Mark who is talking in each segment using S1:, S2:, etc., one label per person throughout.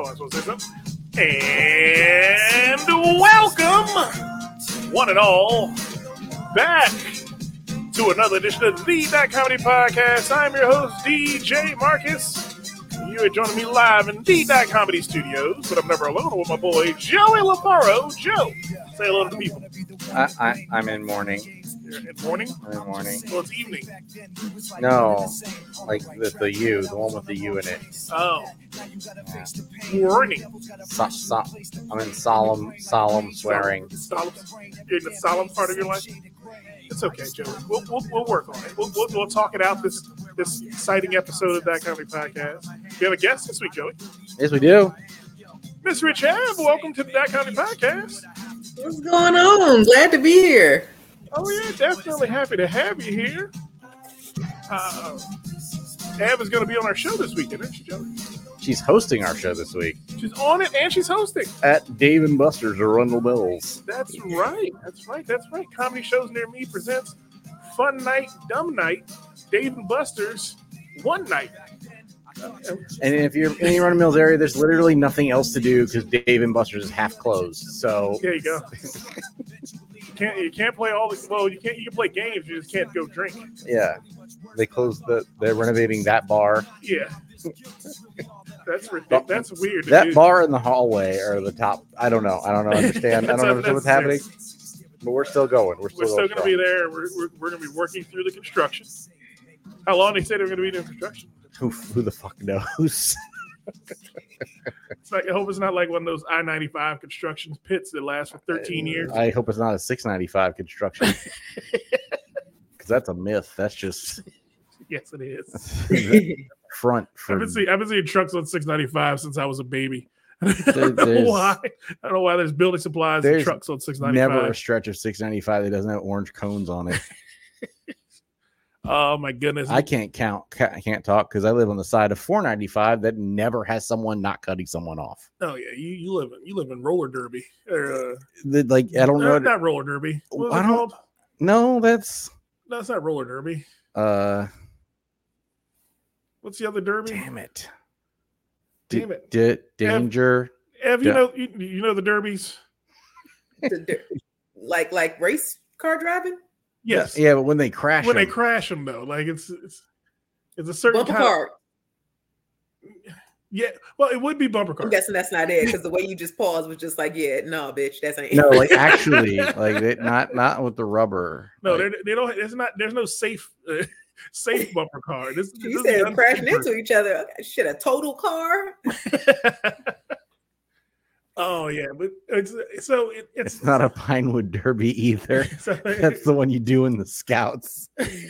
S1: Oh, I was supposed to say something. And welcome, one and all, back to another edition of the That Comedy Podcast. I'm your host, DJ Marcus. You are joining me live in the That Comedy Studios, but I'm never alone with my boy, Joey LaFaro. Joe, say hello to the people.
S2: I'm in morning.
S1: You're in morning?
S2: I'm in morning.
S1: Well, it's evening.
S2: No, like the U, the one with the U in it.
S1: Oh. Morning.
S2: I'm in solemn swearing.
S1: You're in the solemn part of your life? It's okay, Joey. We'll work on it. We'll talk it out this exciting episode of That Comedy Podcast. We have a guest this week, Joey.
S2: Yes, we do.
S1: Miss Rich Hab, welcome to the That Comedy Podcast.
S3: What's going on? Glad to be here.
S1: Oh, yeah, definitely happy to have you here. Hab is going to be on our show this week, isn't she, Joey?
S2: She's hosting our show this week.
S1: She's on it and she's hosting.
S2: At Dave & Buster's Arundel Mills.
S1: That's right. Comedy Shows Near Me presents Fun Night, Dumb Night, Dave & Buster's One Night.
S2: And if you're in the Arundel Mills area, there's literally nothing else to do because Dave & Buster's is half closed. So
S1: there you go. You can't play all the. Well, you can play games. You just can't go drink.
S2: Yeah, they closed they're renovating that bar.
S1: Yeah, that's ridiculous. That's weird.
S2: That bar in the hallway or the top. I don't know. I don't understand what's happening. But we're still going. We're still
S1: going to be there. We're going to be working through the construction. How long they say they're going to be doing construction?
S2: Who the fuck knows?
S1: It's like, I hope it's not like one of those I-95 construction pits that last for 13 years.
S2: I hope it's not a 695 construction. Because that's a myth. That's just...
S1: Yes, it is.
S2: Front.
S1: I've been seeing trucks on 695 since I was a baby. I don't know why there's building supplies and trucks on 695.
S2: Never a stretch of 695 that doesn't have orange cones on it.
S1: Oh my goodness!
S2: I can't talk because I live on the side of 495 that never has someone not cutting someone off.
S1: Oh yeah, you live in roller derby.
S2: I don't know.
S1: Not roller derby. What is it called?
S2: No, it's
S1: not roller derby. What's the other derby?
S2: Damn it!
S1: Danger. Ev, you know the derbies.
S3: Like race car driving.
S1: Yes.
S2: Yeah, but when they crash
S1: them though, like it's a certain
S3: bumper car.
S1: Yeah, well, it would be bumper car.
S3: I'm guessing that's not it because the way you just paused was just like, yeah, no, bitch, that's ain't.
S2: No, like actually, like not with the rubber.
S1: No,
S2: like,
S1: they don't. It's not. There's no safe bumper car.
S3: You said crashing into each other. Okay, shit, a total car.
S1: Oh yeah, but it's
S2: not a Pinewood Derby either. That's the one you do in the Scouts.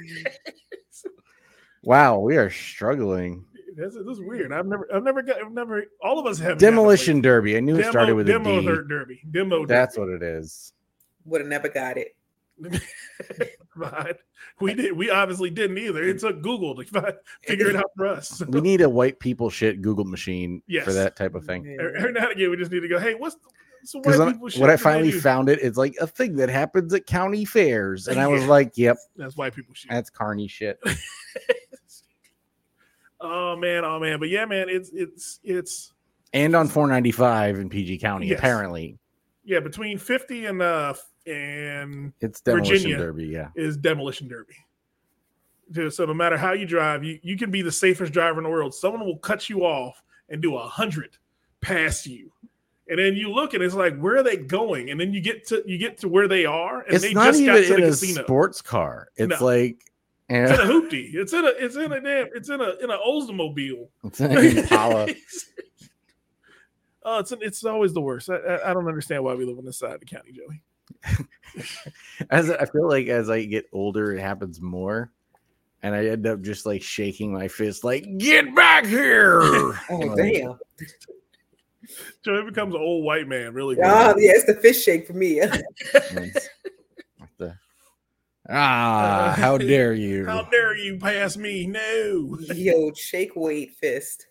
S2: Wow, we are struggling.
S1: This is weird. I've never. All of us have
S2: Demolition Derby. I knew it started with a D.
S1: Derby. Demo.
S2: That's
S1: derby.
S2: what it is.
S3: Would have never got it.
S1: But we obviously didn't either. It took Google to figure it out for us. So.
S2: We need a white people shit Google machine for that type of thing.
S1: Every now and again, we just need to go, hey, what's white people shit?
S2: When I finally found it, it's like a thing that happens at county fairs. And I was like, yep.
S1: That's white people shit.
S2: That's carny shit.
S1: Oh man. But yeah, man, it's
S2: and on 495 in PG County, apparently.
S1: Yeah, between 50 and
S2: it's Demolition
S1: Virginia
S2: Derby,
S1: is Demolition Derby. So no matter how you drive, you can be the safest driver in the world. Someone will cut you off and do 100 past you. And then you look and it's like, where are they going? And then you get to where they are, and
S2: it's
S1: they
S2: not
S1: just
S2: even
S1: got to
S2: in
S1: the
S2: a
S1: casino.
S2: Sports car. It's like
S1: it's in a hoopty. It's in an Oldsmobile.
S2: It's in an Impala.
S1: Oh, it's always the worst. I don't understand why we live on this side of the county, Joey.
S2: I feel like as I get older, it happens more, and I end up just like shaking my fist, like "Get back here!"
S3: Oh damn!
S1: Joey becomes an old white man, really.
S3: Oh yeah, it's the fist shake for me.
S2: How dare you?
S1: How dare you pass me? No.
S3: Yo, shake weight fist.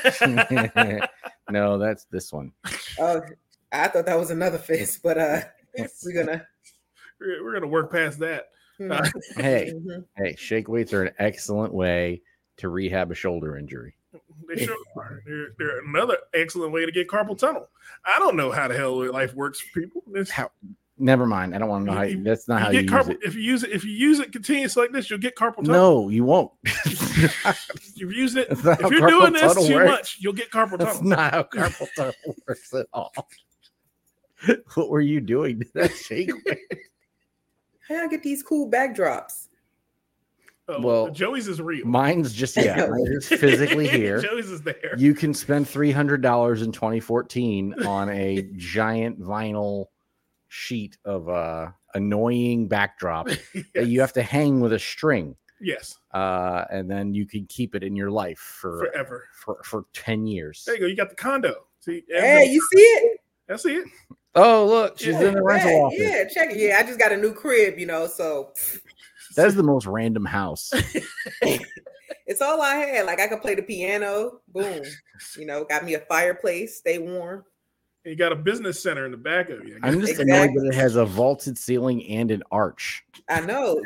S2: No, that's this one.
S3: Oh, I thought that was another fist, but we're
S1: gonna work past that.
S2: Hey, shake weights are an excellent way to rehab a shoulder injury.
S1: They sure are. They're another excellent way to get carpal tunnel. I don't know how the hell life works for people.
S2: Never mind. I don't want to know how. That's not how you use it.
S1: If you use it continuously like this, you'll get carpal tunnel.
S2: No, you won't.
S1: If you use it, if you're doing this too much, you'll get carpal tunnel.
S2: That's not how carpal tunnel works at all. What were you doing? Did that shake?
S3: How do I get these cool backdrops?
S1: Oh,
S2: well,
S1: Joey's is real.
S2: Mine's just it's physically here.
S1: Joey's is there.
S2: You can spend $300 in 2014 on a giant vinyl sheet of annoying backdrop that you have to hang with a string.
S1: Yes.
S2: And then you can keep it in your life
S1: forever
S2: for 10 years.
S1: There you go. You got the condo. See?
S3: Hey, you see it?
S1: I see it.
S2: Oh, look, she's in the rental office.
S3: Yeah, check it. Yeah, I just got a new crib, so
S2: that's the most random house.
S3: It's all I had. Like I could play the piano. Boom. Got me a fireplace. Stay warm.
S1: And you got a business center in the back of you.
S2: I'm just annoyed that it has a vaulted ceiling and an arch.
S3: I know.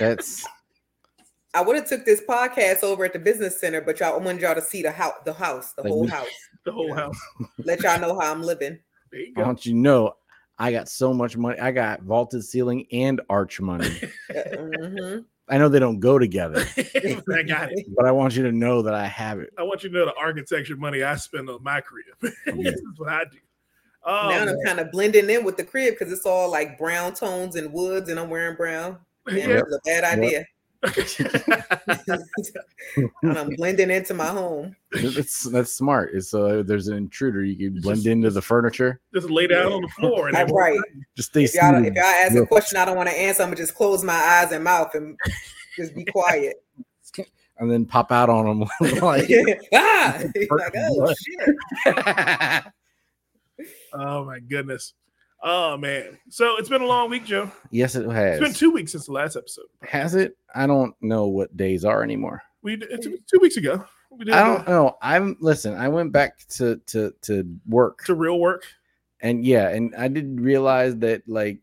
S2: I
S3: would have took this podcast over at the business center, but I wanted y'all to see the house, the whole house.
S1: The whole house.
S3: Let y'all know how I'm living.
S1: There you go.
S2: I want you to know I got so much money. I got vaulted ceiling and arch money.
S3: Mm-hmm.
S2: I know they don't go together.
S1: I got it.
S2: But I want you to know that I have it.
S1: I want you to know the architecture money I spend on my crib. This is what I do.
S3: Now I'm kind of blending in with the crib because it's all like brown tones and woods, and I'm wearing brown. It's a bad idea. And I'm blending into my home.
S2: That's smart. It's there's an intruder, you can blend into the furniture.
S1: Just lay down on the floor. And
S3: right.
S2: Just stay.
S3: If y'all ask a question I don't want to answer, I'm gonna just close my eyes and mouth and just be quiet.
S2: And then pop out on them like
S3: like, oh shit.
S1: Oh my goodness. Oh man. So it's been a long week, Joe.
S2: Yes, it has.
S1: It's been 2 weeks since the last episode.
S2: Has it? I don't know what days are anymore.
S1: It's 2 weeks ago.
S2: I don't know. I went back to work.
S1: To real work.
S2: And I didn't realize that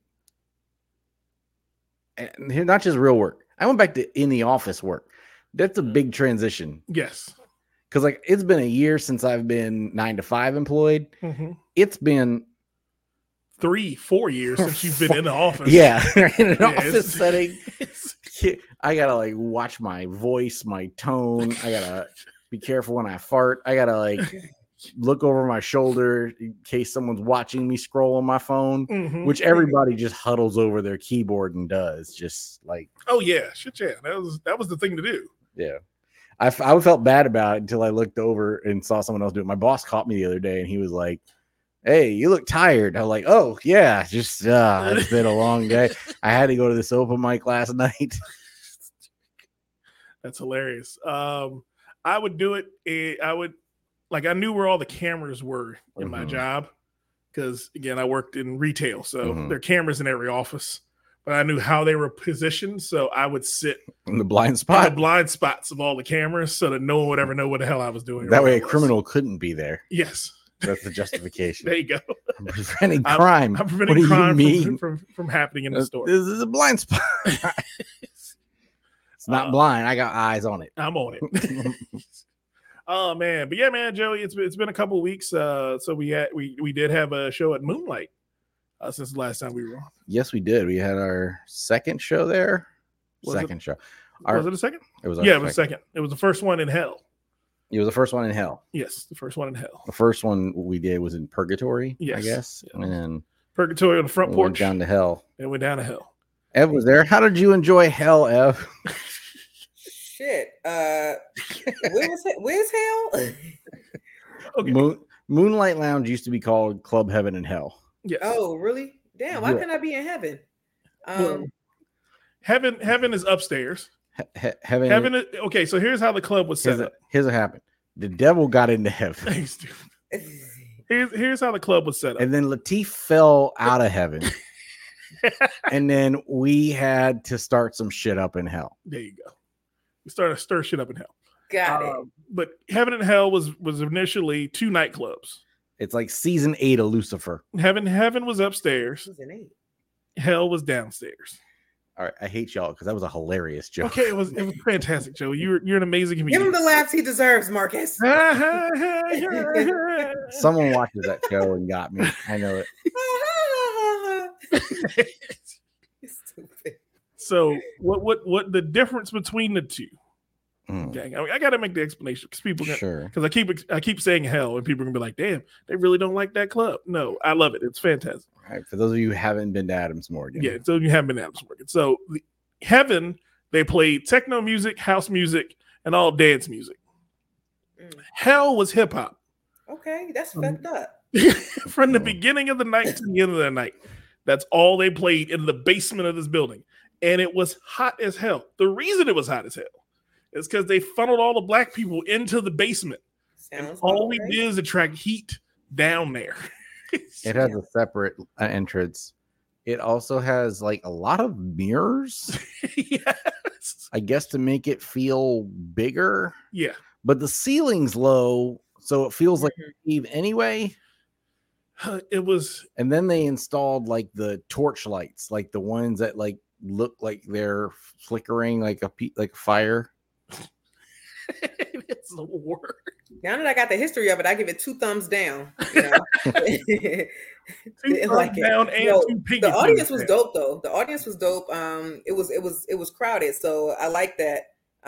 S2: not just real work. I went back to in the office work. That's a big transition.
S1: Yes.
S2: Because it's been a year since I've been 9 to 5 employed.
S1: Mm-hmm.
S2: It's been
S1: 3-4 years since you've been in the office.
S2: Yeah, in an office setting. I gotta watch my voice, my tone. I gotta be careful when I fart. I gotta look over my shoulder in case someone's watching me scroll on my phone, which everybody just huddles over their keyboard and does. Just
S1: oh yeah, shit, yeah. That was the thing to do.
S2: Yeah. I felt bad about it until I looked over and saw someone else do it. My boss caught me the other day and he was like, "Hey, you look tired." I was like, "Oh yeah, just it's been a long day. I had to go to this open mic last night."
S1: That's hilarious. I would do it. I knew where all the cameras were in my job because again, I worked in retail, so there are cameras in every office. But I knew how they were positioned, so I would sit
S2: in the blind spot,
S1: the blind spots of all the cameras, so that no one would ever know what the hell I was doing.
S2: That way, a criminal couldn't be there.
S1: Yes.
S2: That's the justification.
S1: There you go.
S2: I'm preventing crime.
S1: I'm preventing crime from happening in the store.
S2: This is a blind spot. It's not blind. I got eyes on it.
S1: I'm on it. Oh man, but yeah, man, Joey, it's been a couple of weeks. So we did have a show at Moonlight since the last time we were on.
S2: Yes, we did. We had our second show there.
S1: Was it a second?
S2: It was.
S1: It was second. It was the first one in hell.
S2: It was the first one in hell.
S1: Yes, the first one in hell.
S2: The first one we did was in Purgatory, I guess.
S1: Yeah.
S2: And then
S1: Purgatory on the front porch.
S2: Went down to hell.
S1: And went down to hell.
S2: Ev was there. How did you enjoy hell, Ev?
S3: Shit. Where's hell?
S1: Okay.
S2: Moonlight Lounge used to be called Club Heaven and Hell.
S1: Yes.
S3: Oh, really? Damn, why can't I be in heaven?
S1: Heaven is upstairs.
S2: Heaven
S1: is, okay, so here's how the club was set up.
S2: Here's what happened. The devil got into heaven.
S1: Thanks, dude. Here's how the club was set up.
S2: And then Lateef fell out of heaven. And then we had to start some shit up in hell.
S1: There you go. We started to stir shit up in hell.
S3: Got it.
S1: But Heaven and Hell was initially 2 nightclubs.
S2: It's like season 8 of Lucifer.
S1: Heaven was upstairs.
S3: Season 8.
S1: Hell was downstairs.
S2: All right, I hate y'all because that was a hilarious joke.
S1: Okay, it was fantastic, Joey. You're an amazing comedian.
S3: Give him the laughs he deserves, Marcus.
S2: Someone watches that show and got me. I know
S3: it. Stupid.
S1: So what the difference between the two? Okay, I got to make the explanation because people because I keep saying hell and people are gonna be like, damn, they really don't like that club. No, I love it. It's fantastic.
S2: All right, for those of you who haven't been to Adams Morgan.
S1: Yeah, so you haven't been to Adams Morgan. So Heaven, they played techno music, house music, and all dance music. Hell was hip hop.
S3: Okay, that's fucked up.
S1: From the beginning of the night to the end of the night. That's all they played in the basement of this building. And it was hot as hell. The reason it was hot as hell is because they funneled all the black people into the basement. And all we did is attract heat down there.
S2: It has a separate entrance. It also has like a lot of mirrors.
S1: Yes.
S2: I guess to make it feel bigger.
S1: Yeah.
S2: But the ceiling's low, so it feels like a cave anyway.
S1: It was.
S2: And then they installed like the torch lights, like the ones that like look like they're flickering like a fire.
S1: It's the word.
S3: Now that I got the history of it, I give it 2 thumbs down. You know?
S1: 2 thumbs down and 2 pinky.
S3: The audience was dope, though. The audience was dope. It was crowded, so I like that.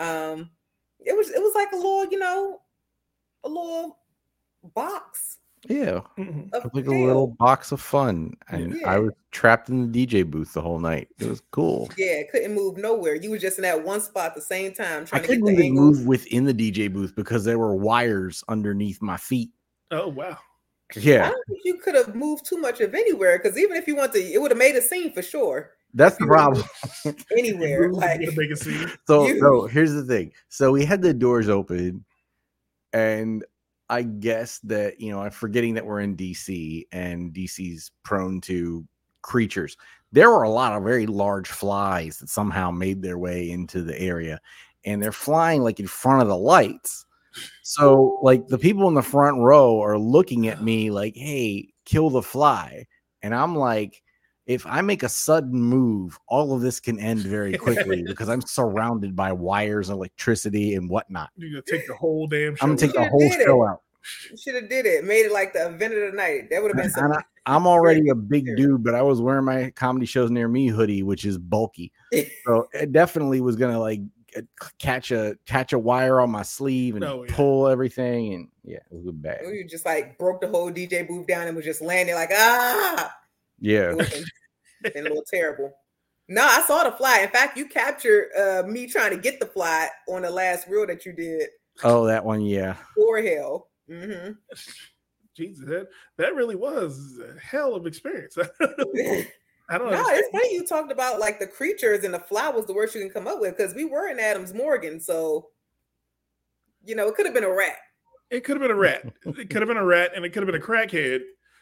S3: It was like a little, you know, a little box.
S2: Yeah, like a little box of fun, and I was trapped in the DJ booth the whole night. It was cool.
S3: Yeah, couldn't move nowhere. You were just in that one spot at the same time trying
S2: to
S3: get the
S2: even
S3: angle.
S2: Move within the DJ booth because there were wires underneath my feet.
S1: Oh wow!
S2: Yeah,
S3: I don't think you could have moved too much of anywhere because even if you want to, it would have made a scene for sure.
S2: That's the problem.
S3: Anywhere, like
S1: make a scene.
S2: So here's the thing. So we had the doors open, and I guess that, you know, I'm forgetting that we're in DC and DC's prone to creatures. There were a lot of very large flies that somehow made their way into the area, and they're flying like in front of the lights. So like the people in the front row are looking at me like, hey, kill the fly. And I'm like, if I make a sudden move, all of this can end very quickly because I'm surrounded by wires, electricity, and whatnot.
S1: You're gonna take the whole damn show.
S2: I'm gonna take the whole show out.
S3: You should have did it. Made it like the event of the night. That would have been something.
S2: I'm already a big dude, but I was wearing my Comedy Shows Near Me hoodie, which is bulky. So it definitely was gonna like catch a wire on my sleeve and pull everything. And yeah, it was bad.
S3: You just like broke the whole DJ booth down and was just landing like, ah.
S2: Yeah.
S3: Been a little terrible. No, I saw the fly. In fact, you captured me trying to get the fly on the last reel that you did.
S2: Oh, that one, yeah.
S3: For hell. Mm-hmm.
S1: Jesus, that really was a hell of experience. I don't know.
S3: No, it's funny you talked about like the creatures and the fly was the worst you can come up with because we were in Adams Morgan, so you know it could have been a rat.
S1: It could have been a rat. It could have been a rat, and it could have been a crackhead.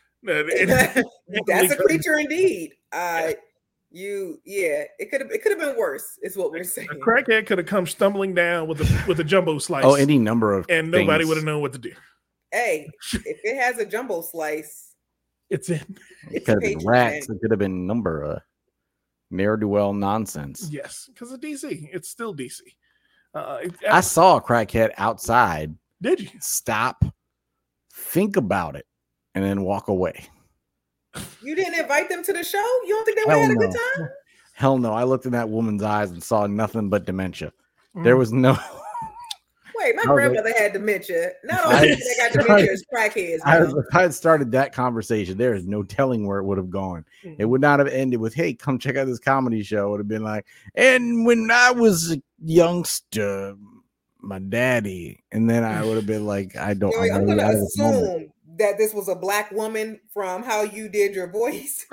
S3: That's a creature indeed. It could have been worse, is what we're saying.
S1: A crackhead could have come stumbling down with a jumbo slice.
S2: Oh, any number of
S1: and
S2: things.
S1: Nobody would have known what to do.
S3: Hey, if it has a jumbo slice,
S1: it's in.
S2: It could have been rats. It could have been number of ne'er-do-well nonsense.
S1: Yes, because of DC. It's still DC.
S2: I saw a crackhead outside.
S1: Did you?
S2: Stop, think about it, and then walk away.
S3: You didn't invite them to the show? You don't think they would have had a good time?
S2: Hell no. I looked in that woman's eyes and saw nothing but dementia. There was no...
S3: Wait, my grandmother had dementia. Not all people that got dementia is crackheads.
S2: If I had started that conversation, there is no telling where it would have gone. Mm-hmm. It would not have ended with, hey, come check out this comedy show. It would have been like, and when I was a youngster, my daddy. And then I would have been like, I'm going
S3: to assume that this was a black woman from how you did your voice.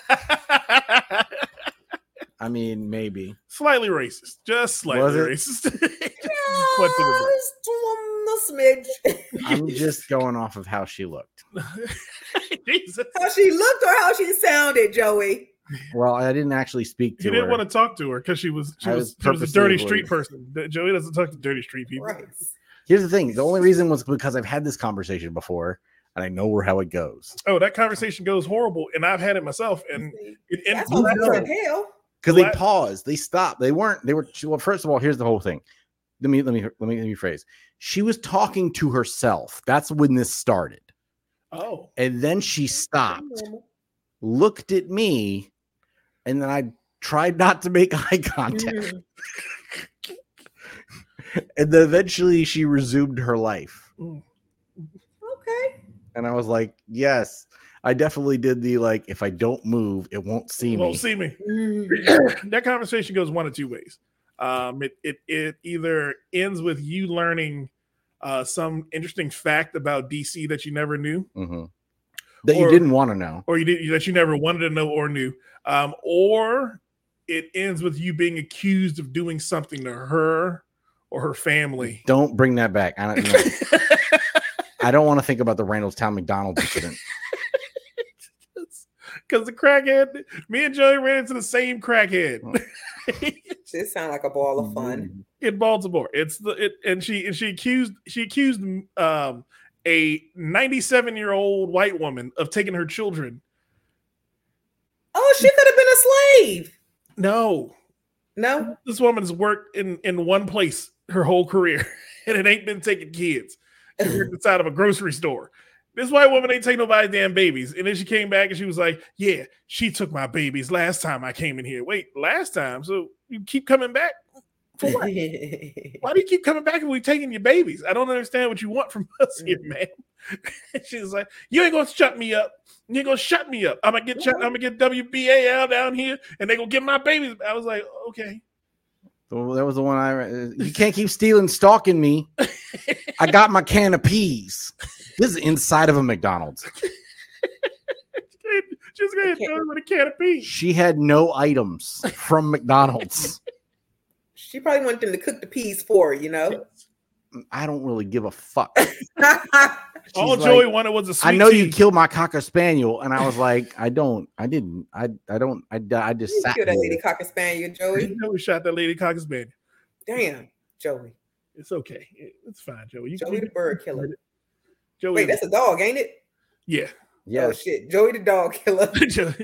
S2: I mean, maybe.
S1: Slightly racist. Just slightly racist.
S3: Just a smidge.
S2: I'm just going off of how she looked.
S1: Jesus.
S3: How she looked or how she sounded, Joey?
S2: Well, I didn't actually speak to her.
S1: You didn't want to talk to her because she was a dirty street person. Joey doesn't talk to dirty street people.
S3: Right.
S2: Here's the thing. The only reason was because I've had this conversation before. And I know how it goes.
S1: Oh, that conversation goes horrible, and I've had it myself. And
S3: that's hell.
S2: because they paused, they stopped, they were. Well, first of all, here's the whole thing. Let me rephrase. She was talking to herself. That's when this started.
S1: Oh,
S2: and then she stopped, looked at me, and then I tried not to make eye contact. And then eventually she resumed her life.
S3: Okay.
S2: And I was like, yes, I definitely did the, like, if I don't move, it won't see me.
S1: That conversation goes one of two ways. It either ends with you learning some interesting fact about DC that you never knew.
S2: Mm-hmm. That you didn't want to know.
S1: Or that you never wanted to know or knew. Or it ends with you being accused of doing something to her or her family.
S2: Don't bring that back. I don't know. I don't want to think about the Randallstown McDonald's incident.
S1: Because the crackhead, me and Joey ran into the same crackhead.
S3: This sounds like a ball of fun.
S1: In Baltimore. She accused a 97-year-old white woman of taking her children.
S3: Oh, she could have been a slave.
S1: No. This woman's worked in one place her whole career, and it ain't been taking kids. She worked inside of a grocery store. This white woman ain't take nobody's damn babies. And then she came back and she was like, yeah, she took my babies last time I came in here. Wait, last time? So you keep coming back? For what? Why do you keep coming back if we're taking your babies? I don't understand what you want from us here, man. She's like, you ain't gonna shut me up. You ain't gonna shut me up. I'm gonna get WBAL down here and they gonna get my babies. I was like, okay.
S2: So that was the one you can't keep stalking me. I got my can of peas. This is inside of a McDonald's.
S1: Just go ahead and throw her with a can of peas.
S2: She had no items from McDonald's.
S3: She probably wanted them to cook the peas for her, you know?
S2: I don't really give a fuck.
S1: All Joey wanted was a sweet
S2: I know
S1: tea.
S2: you killed my Cocker Spaniel, and I was like, I just sat
S3: killed that lady Cocker Spaniel, Joey.
S1: We shot that lady Cocker Spaniel.
S3: Damn, Joey.
S1: It's okay. It's fine, Joey.
S3: Joey the bird killer.
S1: Joey,
S3: wait, that's a dog, ain't it?
S1: Yeah.
S2: Yeah.
S3: Oh shit, Joey the dog killer.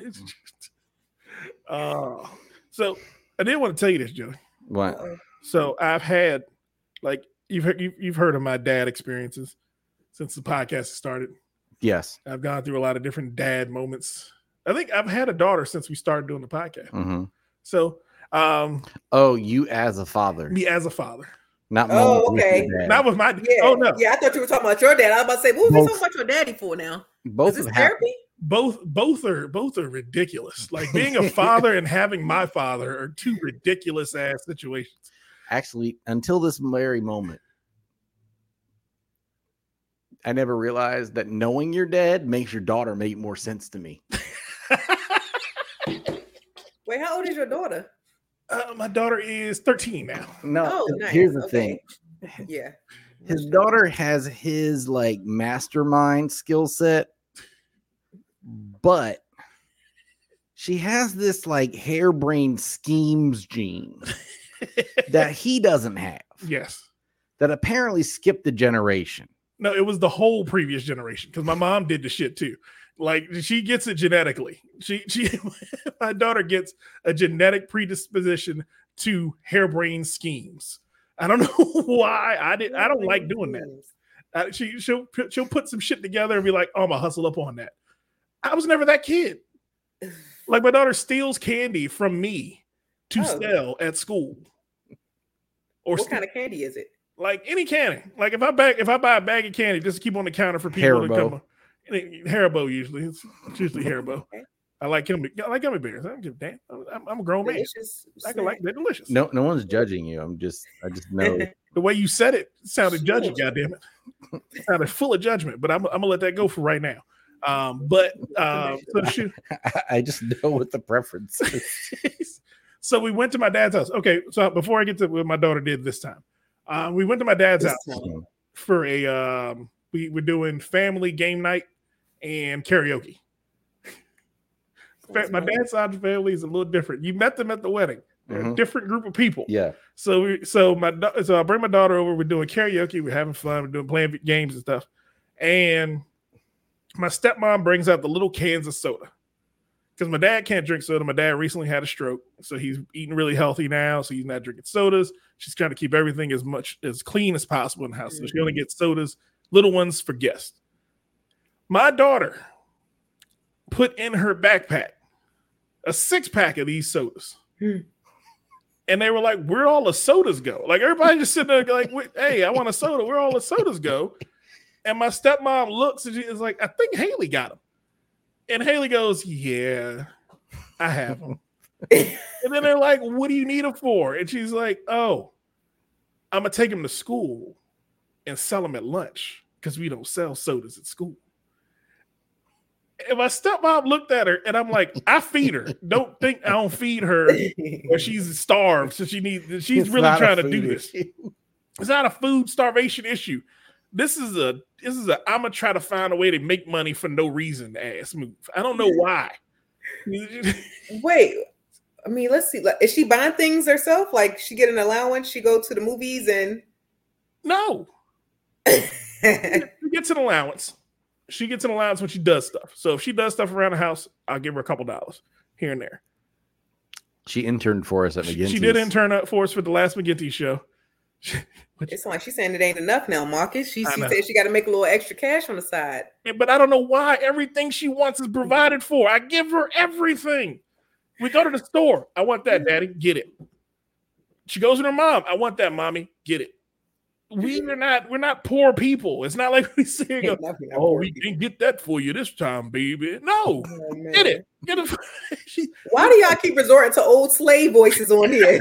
S1: So I didn't want to tell you this, Joey.
S2: What?
S1: So I've had, like, you've heard of my dad experiences since the podcast started.
S2: Yes.
S1: I've gone through a lot of different dad moments. I think I've had a daughter since we started doing the podcast.
S2: Mm-hmm.
S1: So,
S2: you as a father.
S1: Me as a father.
S2: Not
S3: okay.
S1: Not with my
S3: yeah.
S1: Oh no.
S3: Yeah, I thought you were talking about your dad. I was about to say, what was we talking about your daddy for now?
S2: Both
S3: is this therapy?
S1: Both are ridiculous. Like being a father and having my father are two ridiculous ass situations.
S2: Actually, until this very moment, I never realized that knowing your dad makes your daughter make more sense to me.
S3: Wait, how old is your daughter?
S1: My daughter is 13 now.
S2: No,
S3: nice.
S2: Here's the thing.
S3: Yeah.
S2: His daughter has his like mastermind skill set, but she has this like harebrained schemes gene that he doesn't have.
S1: Yes.
S2: That apparently skipped a generation.
S1: No, it was the whole previous generation because my mom did the shit too. Like she gets it genetically. She my daughter gets a genetic predisposition to harebrained schemes. I don't know why. I don't like doing that. She'll put some shit together and be like, "Oh, I'm gonna hustle up on that." I was never that kid. Like my daughter steals candy from me to sell at school. Or
S3: what kind of candy is it?
S1: Like any candy. Like if I buy a bag of candy, just to keep on the counter for people to come. Haribo usually. It's usually Haribo. Okay. I like gummy bears. I don't give a damn. I'm a grown man. They're delicious.
S2: No one's judging you. I just know
S1: the way you said it sounded judgy. Goddamn it, it sounded full of judgment. But I'm gonna let that go for right now.
S2: I just know what the preference is.
S1: So we went to my dad's house. Okay, so before I get to what my daughter did this time, we went to my dad's house for a. We were doing family game night and karaoke. My dad's side of the family is a little different. You met them at the wedding. They're a different group of people.
S2: Yeah.
S1: So I bring my daughter over. We're doing karaoke. We're having fun. We're playing games and stuff. And my stepmom brings out the little cans of soda. because my dad can't drink soda. My dad recently had a stroke, so he's eating really healthy now. So he's not drinking sodas. She's trying to keep everything as clean as possible in the house. So she only gets sodas, little ones for guests. My daughter put in her backpack a 6-pack of these sodas. And they were like, where all the sodas go? Like, everybody just sitting there like, hey, I want a soda. Where all the sodas go? And my stepmom looks and she is like, I think Haley got them. And Haley goes, yeah, I have them. And then they're like, what do you need them for? And she's like, oh, I'm going to take them to school and sell them at lunch because we don't sell sodas at school. And my stepmom looked at her and I'm like, I feed her. Don't think I don't feed her or she's starved. So she's really trying to do this. It's not a food starvation issue. This is a I'm gonna try to find a way to make money for no reason ass move. I don't know why.
S3: Wait, I mean, let's see. Is she buying things herself? Like she get an allowance? She go to the movies and
S1: no. She gets an allowance. She gets an allowance when she does stuff. So if she does stuff around the house, I'll give her a couple dollars here and there.
S2: She interned for us at McGinty's.
S1: She did intern for us for the last McGinty show.
S3: It's like she's saying it ain't enough now, Marcus. She said she got to make a little extra cash on the side.
S1: Yeah, but I don't know why everything she wants is provided for. I give her everything. We go to the store. I want that, Daddy. Get it. She goes with her mom. I want that, Mommy. Get it. We're not poor people. It's not like we sit here and go, oh, we didn't get that for you this time, baby. No. Get it. Get it.
S3: Why do y'all keep resorting to old slave voices on here?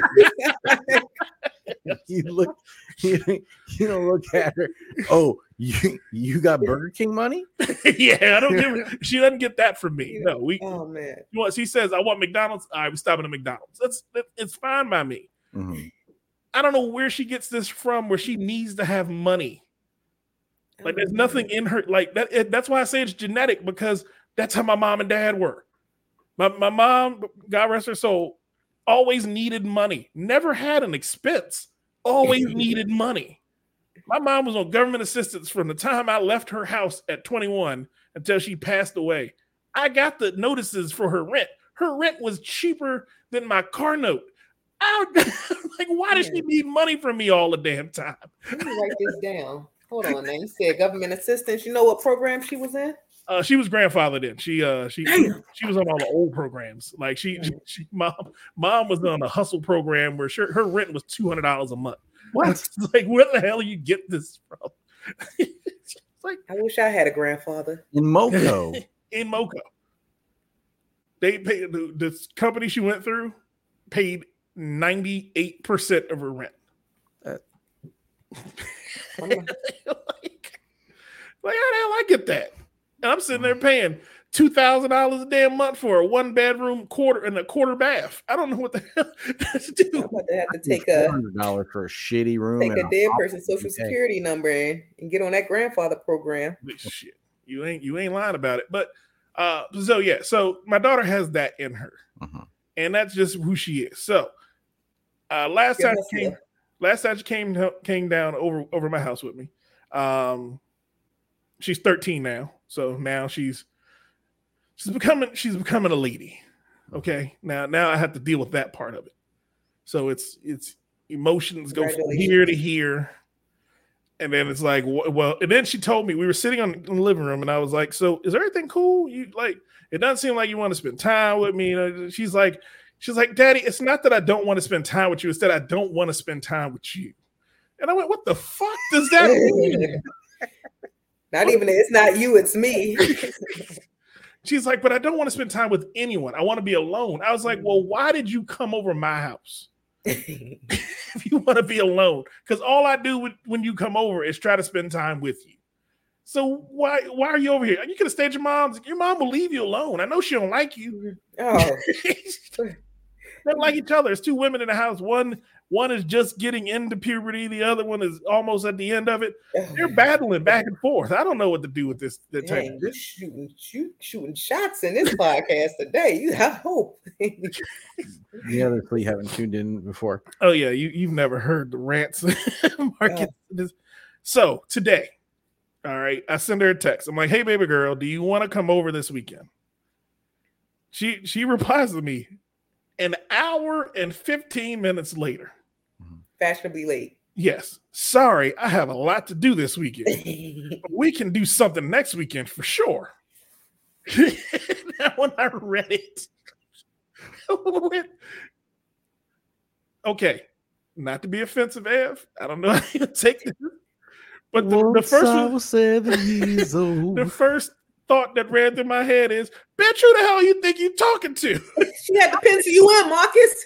S2: You don't look at her. Oh, you got Burger King money?
S1: Yeah, I don't give her. She doesn't get that from me. No,
S3: oh man.
S1: She says, I want McDonald's. All right, we're stopping at McDonald's. It's fine by me.
S2: Mm-hmm.
S1: I don't know where she gets this from, where she needs to have money. Like there's nothing in her like that. That's why I say it's genetic, because that's how my mom and dad were. My mom, God rest her soul, always needed money. Never had an expense. Always needed money. My mom was on government assistance from the time I left her house at 21 until she passed away. I got the notices for her rent. Her rent was cheaper than my car note. Like, why does she need money from me all the damn time?
S3: Let me write this down. Hold on, man. You said government assistance. You know what program she was in?
S1: She was grandfathered in. She was on all the old programs. Like mom was on a hustle program where her rent was $200 a month.
S2: What?
S1: It's like, where the hell you get this from? It's like,
S3: I wish I had a grandfather
S2: in Moco.
S1: In Moco, they paid the company she went through paid 98% of her rent. Like how the hell I get that? And I'm sitting there paying $2,000 a damn month for a 1-bedroom quarter bath. I don't know what the hell to do.
S3: I'm about to have to take
S2: $400 for a shitty room.
S3: Take a dead person's social security number and get on that grandfather program.
S1: Shit, you ain't lying about it. But so my daughter has that in her, and that's just who she is. So last time she came down over my house with me. She's 13 now, so now she's becoming a lady. Okay, now I have to deal with that part of it. So it's emotions go from here to here, and then it's like, well, and then she told me, we were sitting in the living room, and I was like, so is everything cool? You like, it doesn't seem like you want to spend time with me. She's like, Daddy, it's not that I don't want to spend time with you, it's that I don't want to spend time with you. And I went, what the fuck does that mean?
S3: It's not you, it's me.
S1: She's like, but I don't want to spend time with anyone. I want to be alone. I was like, well, why did you come over my house? If you want to be alone, because all I do when you come over is try to spend time with you. So why are you over here? You could have stayed at your mom's. Your mom will leave you alone. I know she don't like you.
S3: Oh,
S1: they don't like each other. There's two women in the house. One is just getting into puberty. The other one is almost at the end of it. They're battling back and forth. I don't know what to do with this.
S3: Shooting shots in this podcast today. I hope.
S2: The other three haven't tuned in before.
S1: Oh yeah, you've never heard the rants. Marcus. So today, all right, I send her a text. I'm like, hey baby girl, do you want to come over this weekend? She replies to me an hour and 15 minutes later.
S3: Fashionably late.
S1: Yes. Sorry, I have a lot to do this weekend. But we can do something next weekend for sure. Now, when I read it, okay, not to be offensive, Ev. I don't know how you take this. But the first
S2: I was 7 years old.
S1: The first thought that ran through my head is, bitch, who the hell you think you talking to?
S3: She had to pencil you in,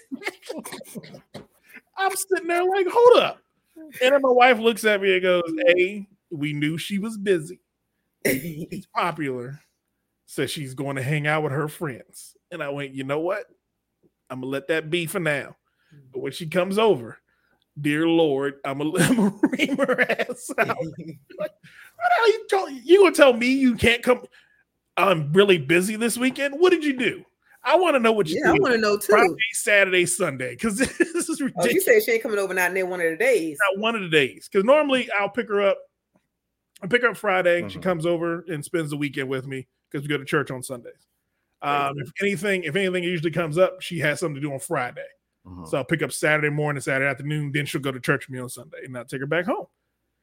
S3: Marcus.
S1: I'm sitting there like, hold up. And then my wife looks at me and goes, hey, we knew she was busy. She's popular. So she's going to hang out with her friends. And I went, you know what? I'm going to let that be for now. But when she comes over, dear Lord, I'm going to ream her ass out. Like, what you going to tell me you can't come? I'm really busy this weekend. What did you do? I want to know what you did.
S3: I want to know too.
S1: Friday, Saturday, Sunday. Because this is ridiculous.
S3: Oh, you said she ain't coming over not near one of the days.
S1: Not one of the days. Because normally I'll pick her up. I pick her up Friday. She comes over and spends the weekend with me because we go to church on Sundays. If anything usually comes up, she has something to do on Friday. So I'll pick up Saturday morning, Saturday afternoon. Then she'll go to church with me on Sunday, and I'll take her back home.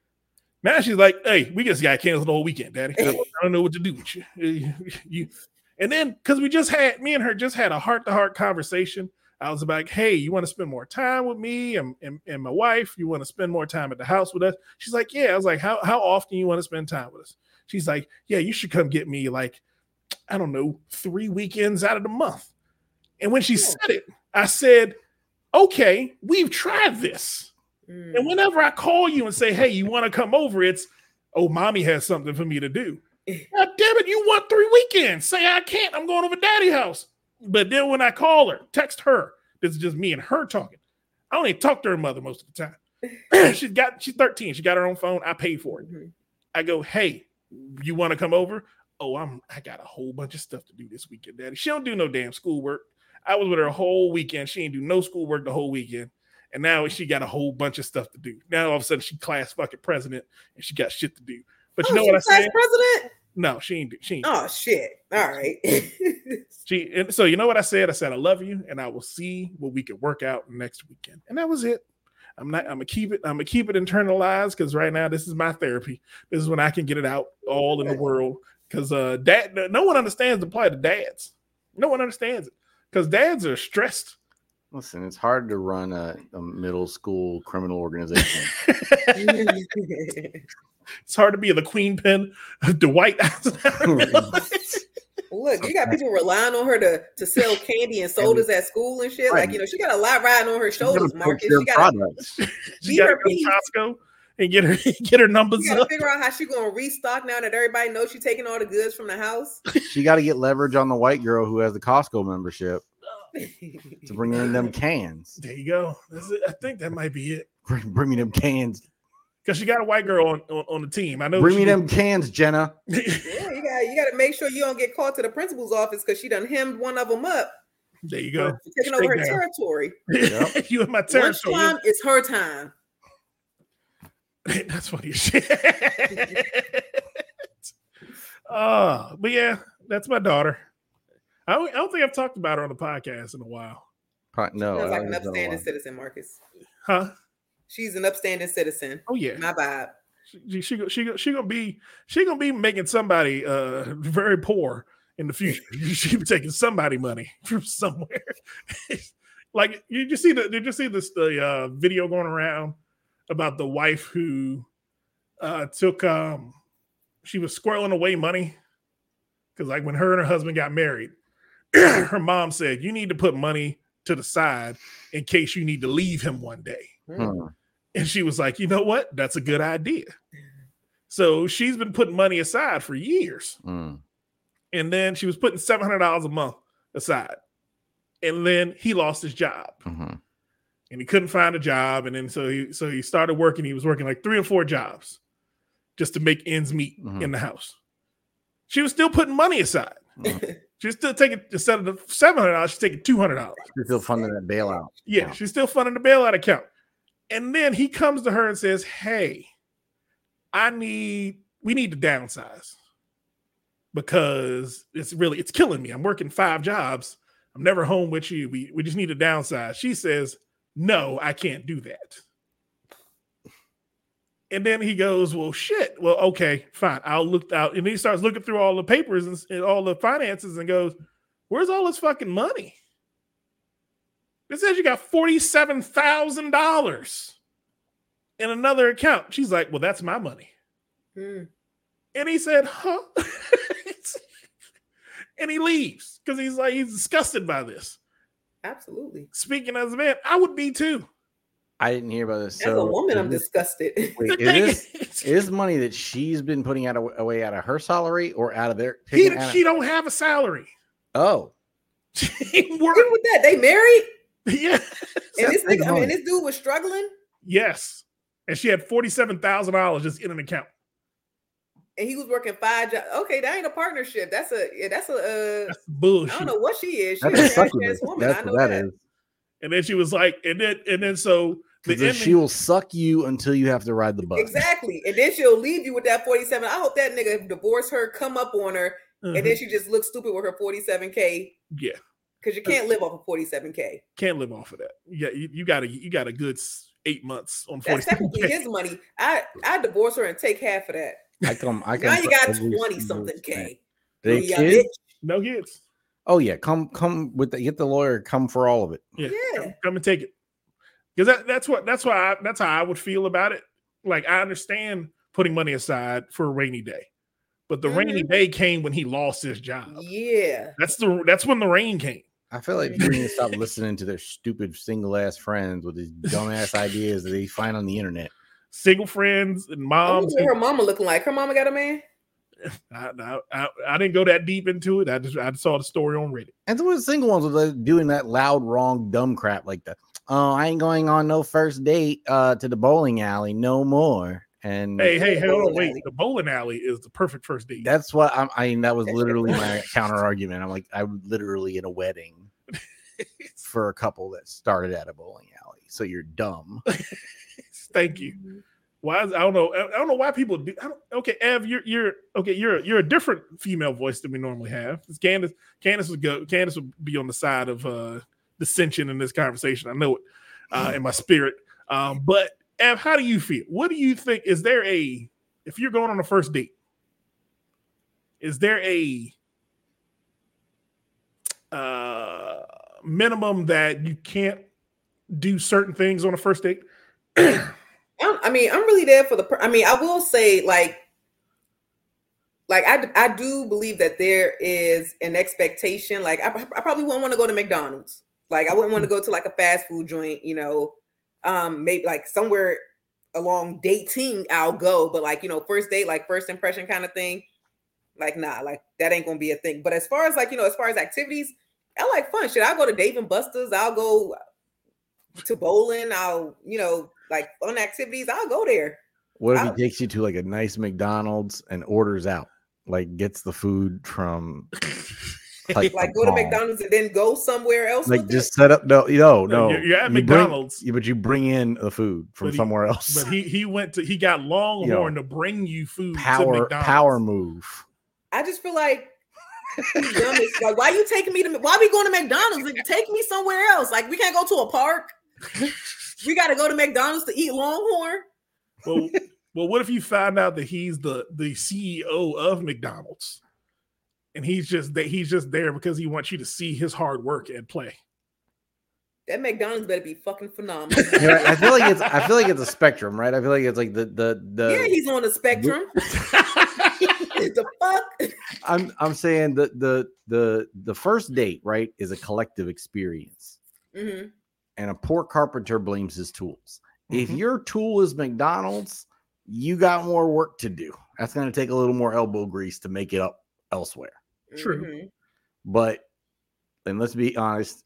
S1: Now she's like, "Hey, we just got canceled the whole weekend, Daddy. I don't know what to do with you." And then because me and her just had a heart-to-heart conversation. I was like, "Hey, you want to spend more time with me and my wife? You want to spend more time at the house with us?" She's like, "Yeah." I was like, "How often you want to spend time with us?" She's like, "Yeah, you should come get me like, I don't know, 3 weekends out of the month." And when she said it, I said, "Okay, we've tried this." And whenever I call you and say, "Hey, you want to come over?" It's, "Oh, mommy has something for me to do." God damn it, you want 3 weekends. Say I can't. I'm going over to Daddy's house. But then when I call her, text her, this is just me and her talking. I only talk to her mother most of the time. She's 13. She got her own phone. I paid for it. I go, "Hey, you want to come over?" "Oh, I got a whole bunch of stuff to do this weekend, Daddy." She don't do no damn schoolwork. I was with her a whole weekend. She ain't do no schoolwork the whole weekend. And now she got a whole bunch of stuff to do. Now all of a sudden she class fucking president and she got shit to do. But you know what I said?
S3: President?
S1: No, she ain't.
S3: Oh shit! All right.
S1: So you know what I said? I said I love you, and I will see what we can work out next weekend. And that was it. I'm gonna keep it internalized because right now this is my therapy. This is when I can get it out all in the world. Because no one understands the plight of dads. No one understands it because dads are stressed.
S2: Listen, it's hard to run a middle school criminal organization.
S1: It's hard to be the queen pin of Dwight.
S3: Look, you got people relying on her to sell candy and sodas at school and shit. Like, she got a lot riding on her shoulders, Marcus. She got to
S1: go to Costco and get her numbers
S3: you
S1: up.
S3: Figure out how she's going to restock now that everybody knows she's taking all the goods from the house.
S2: She got to get leverage on the white girl who has the Costco membership to bring in them cans.
S1: There you go. I think that might be it.
S2: Bring me them cans.
S1: Because she got a white girl on the team. I know.
S2: Bring me them cans, Jenna.
S3: Yeah, you got to make sure you don't get called to the principal's office because she done hemmed one of them up.
S1: There you go.
S3: Taking over her territory.
S1: Yep. You in my territory.
S3: Lunchtime is her time.
S1: That's funny as shit. But yeah, that's my daughter. I don't think I've talked about her on the podcast in a while.
S2: No,
S3: sounds like an upstanding citizen, Marcus.
S1: Huh?
S3: She's an upstanding citizen.
S1: Oh yeah,
S3: my vibe.
S1: She gonna be making somebody very poor in the future. She be taking somebody money from somewhere. Like did you see this video going around about the wife who took she was squirreling away money because like when her and her husband got married, her mom said you need to put money to the side in case you need to leave him one day. And she was like, you know what? That's a good idea. So she's been putting money aside for years. And then she was putting $700 a month aside. And then he lost his job. And he couldn't find a job. And then so he started working. He was working like 3 or 4 jobs just to make ends meet in the house. She was still putting money aside. She's still taking, instead of the $700, she's taking $200.
S2: She's still funding that bailout.
S1: Yeah, she's still funding the bailout account. And then he comes to her and says, hey, we need to downsize. because it's killing me. I'm working 5 jobs. I'm never home with you. We just need to downsize. She says, no, I can't do that. And then he goes, well, shit. Well, okay, fine. I'll look out. And then he starts looking through all the papers and all the finances and goes, where's all this fucking money? It says you got $47,000 in another account. She's like, well, that's my money. And he said, huh? And he leaves because he's disgusted by this.
S3: Absolutely.
S1: Speaking as a man, I would be too.
S2: I didn't hear about this.
S3: As a woman, I'm disgusted.
S2: Wait, is this money that she's been putting away out of her salary or out of their?
S1: She don't have a salary.
S2: Oh,
S3: even with that, they married.
S1: Yeah,
S3: and this dude was struggling.
S1: Yes, and she had $47,000 just in an account.
S3: And he was working 5 jobs. Okay, that ain't a partnership. That's
S1: bullshit.
S3: I don't know what she is.
S2: She's a succubus. That's what that is.
S1: And then she was like, and then so
S2: she will suck you until you have to ride the bus.
S3: Exactly. And then she'll leave you with that 47. I hope that nigga divorce her, come up on her, and then she just looks stupid with her 47K.
S1: Yeah.
S3: Because you can't live off of 47K.
S1: Can't live off of that. Yeah, you got a good 8 months on 47K.
S3: That's technically his money. I divorce her and take half of that.
S2: I come.
S3: Now you got 20 something K.
S2: They kids?
S1: No kids.
S2: Oh yeah, come with get the lawyer. Come for all of it.
S1: Yeah. Come and take it. Because that's how I would feel about it. Like I understand putting money aside for a rainy day, but the rainy day came when he lost his job.
S3: Yeah,
S1: that's when the rain came.
S2: I feel like people need to stop listening to their stupid single ass friends with these dumbass ideas that they find on the internet.
S1: Single friends and moms.
S3: What her mama looking like? Her mama got a man?
S1: I didn't go that deep into it. I saw the story on Reddit.
S2: And some of the single ones were doing that loud, wrong, dumb crap like that. Oh, I ain't going on no first date to the bowling alley no more. And
S1: hey, hold on, wait. The bowling alley is the perfect first date.
S2: That's what that was literally my counter argument. I'm like, I'm literally in a wedding for a couple that started at a bowling alley. So you're dumb.
S1: Thank you. Why? I don't know why people do. Okay, Ev, you're a different female voice than we normally have. It's Candace would be on the side of dissension in this conversation. I know it in my spirit. But Ev, how do you feel? What do you think? If you're going on a first date, is there a minimum that you can't do certain things on a first date?
S3: I'm really there for I will say like I do believe that there is an expectation. Like I probably wouldn't want to go to McDonald's. Like I wouldn't want to go to like a fast food joint, maybe like somewhere along dating I'll go, but like, first date, like first impression kind of thing. Like, nah, like that ain't going to be a thing. But as far as like, as far as activities, I like fun shit. I'll go to Dave and Buster's. I'll go to bowling. I'll, like fun activities. I'll go there.
S2: What if he takes you to like a nice McDonald's and orders out, like gets the food from
S3: like go to McDonald's and then go somewhere else?
S2: Like just set up. No.
S1: You're at McDonald's,
S2: but you bring in the food from somewhere else.
S1: But he got Longhorn to bring you food.
S2: Power move.
S3: I just feel like like why we going to McDonald's? Like, take me somewhere else. Like we can't go to a park. We got to go to McDonald's to eat Longhorn.
S1: Well, what if you find out that he's the CEO of McDonald's, and he's just there because he wants you to see his hard work and play?
S3: That McDonald's better be fucking phenomenal.
S2: I feel like it's a spectrum, right? I feel like it's like the
S3: yeah, he's on the spectrum. The fuck?
S2: I'm saying the first date, right, is a collective experience.
S3: Mm-hmm.
S2: And a poor carpenter blames his tools. If your tool is McDonald's, you got more work to do. That's going to take a little more elbow grease to make it up elsewhere.
S1: True.
S3: Mm-hmm.
S2: But then let's be honest.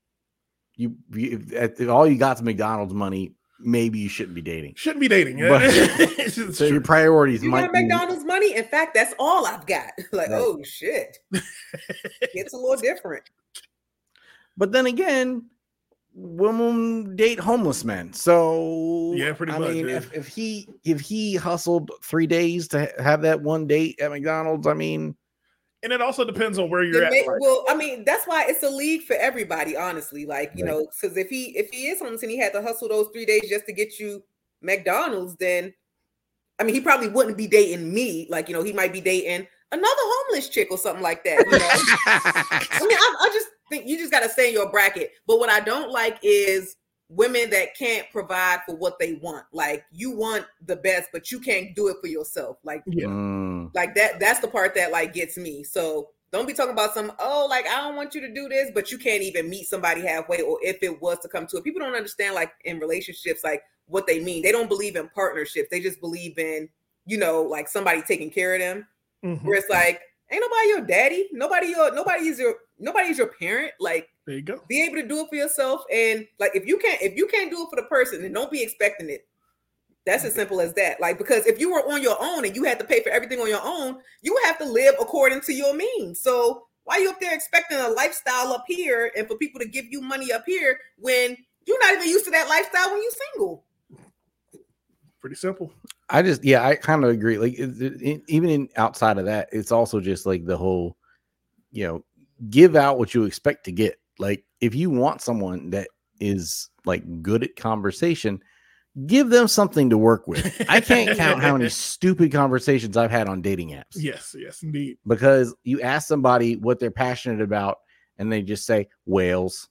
S2: If all you got is McDonald's money, maybe you shouldn't be dating.
S1: Shouldn't be dating.
S2: So your priorities
S3: you
S2: might
S3: got McDonald's money. In fact, that's all I've got. Like, right. Oh shit. It's a little different.
S2: But then again, women date homeless men. So
S1: yeah, pretty much. I mean,
S2: if he hustled 3 days to have that one date at McDonald's, I mean,
S1: And it also depends on where you're at.
S3: Well, I mean, that's why it's a league for everybody, honestly. Like, you know, because if he is homeless and he had to hustle those 3 days just to get you McDonald's, then I mean, he probably wouldn't be dating me. Like, you know, he might be dating another homeless chick or something like that. You know? I mean, I just think you just got to stay in your bracket. But what I don't like is women that can't provide for what they want. Like, you want the best, but you can't do it for yourself. Like, like that's the part that like gets me. So don't be talking about like, I don't want you to do this, but you can't even meet somebody halfway. Or if it was to come to it, people don't understand, like, in relationships, like, what they mean. They don't believe in partnerships. They just believe in, you know, like somebody taking care of them. Where it's like, ain't nobody your daddy. Nobody's your parent. Like,
S1: there you go.
S3: Be able to do it for yourself. And like, if you can't do it for the person, then don't be expecting it. That's as simple as that. Like, because if you were on your own and you had to pay for everything on your own, you have to live according to your means. So why are you up there expecting a lifestyle up here and for people to give you money up here when you're not even used to that lifestyle when you're single?
S1: Pretty simple.
S2: I kind of agree. Like, even outside of that, it's also just like the whole, you know, give out what you expect to get. Like, if you want someone that is like good at conversation, give them something to work with. I can't count how many stupid conversations I've had on dating apps.
S1: Yes, indeed.
S2: Because you ask somebody what they're passionate about, and they just say whales.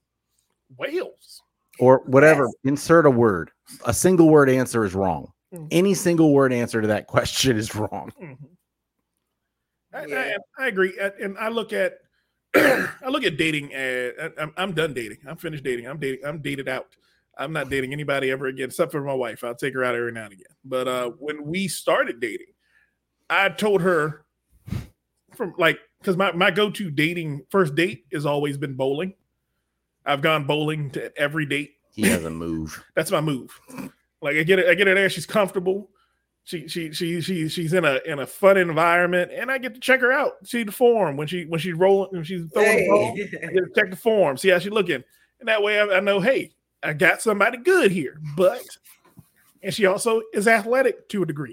S2: Or whatever. Yes. Insert a word. A single word answer is wrong. Any single word answer to that question is wrong.
S1: I agree. And I look at dating as I'm done dating. I'm finished dating. I'm dated out. I'm not dating anybody ever again, except for my wife. I'll take her out every now and again. But when we started dating, I told her because my go-to dating first date has always been bowling. I've gone bowling to every date.
S2: He has a move.
S1: That's my move. Like, I get her there. She's comfortable. She's in a fun environment, and I get to check her out. See the form when she's rolling, when she's throwing the ball. I get to check the form, see how she's looking, and that way I know, hey, I got somebody good here. And she also is athletic to a degree.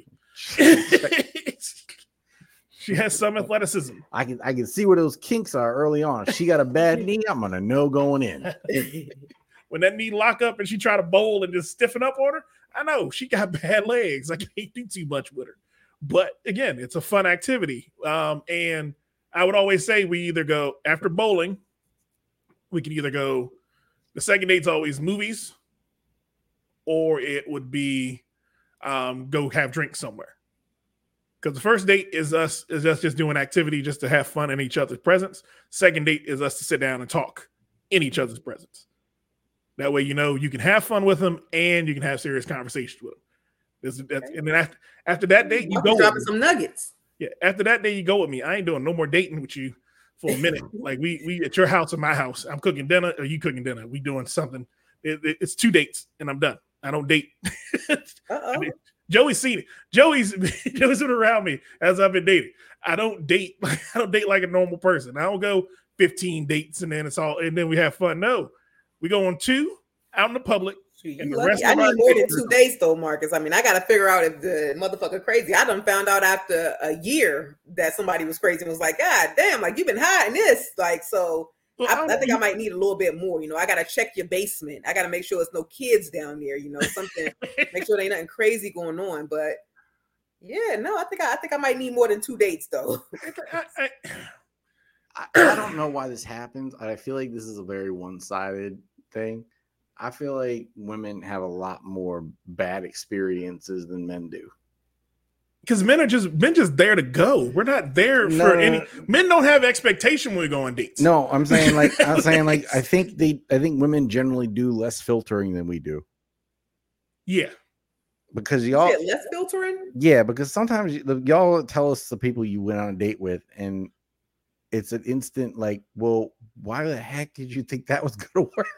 S1: She has some athleticism.
S2: I can see where those kinks are early on. If she got a bad knee, I'm gonna know going in.
S1: When that knee lock up and she try to bowl and just stiffen up on her, I know she got bad legs. I can't do too much with her. But again, it's a fun activity. And I would always say we either go after bowling, we can either go, the second date's always movies, or it would be go have drinks somewhere. Because the first date is us just doing activity just to have fun in each other's presence. Second date is us to sit down and talk in each other's presence. That way, you know, you can have fun with them and you can have serious conversations with them. And then after that date, you go
S3: dropping some nuggets.
S1: Yeah, after that day, you go with me. I ain't doing no more dating with you for a minute. Like we at your house or my house. I'm cooking dinner or you cooking dinner. We doing something. It's 2 dates and I'm done. I don't date. I mean, Joey's seen it. Joey's been around me as I've been dating. I don't date like a normal person. I don't go 15 dates and then we have fun. No. We go on 2 out in the public. And the rest
S3: I need more than 2 days though, Marcus. I mean, I got to figure out if the motherfucker crazy. I done found out after a year that somebody was crazy and was like, God damn, like you've been hiding this. Like, so well, I think I might need a little bit more. You know, I got to check your basement. I got to make sure there's no kids down there, you know, something, make sure there ain't nothing crazy going on. But yeah, no, I think I might need more than 2 dates though.
S2: I don't know why this happens. I feel like this is a very one-sided thing. I feel like women have a lot more bad experiences than men do.
S1: Because men are just there to go. We're not there for any. Men don't have expectation when we go on dates.
S2: No, I'm saying I think women generally do less filtering than we do.
S1: Yeah.
S2: Because y'all
S3: less filtering?
S2: Yeah, because sometimes y'all tell us the people you went on a date with, and it's an instant like, well, why the heck did you think that was going to work?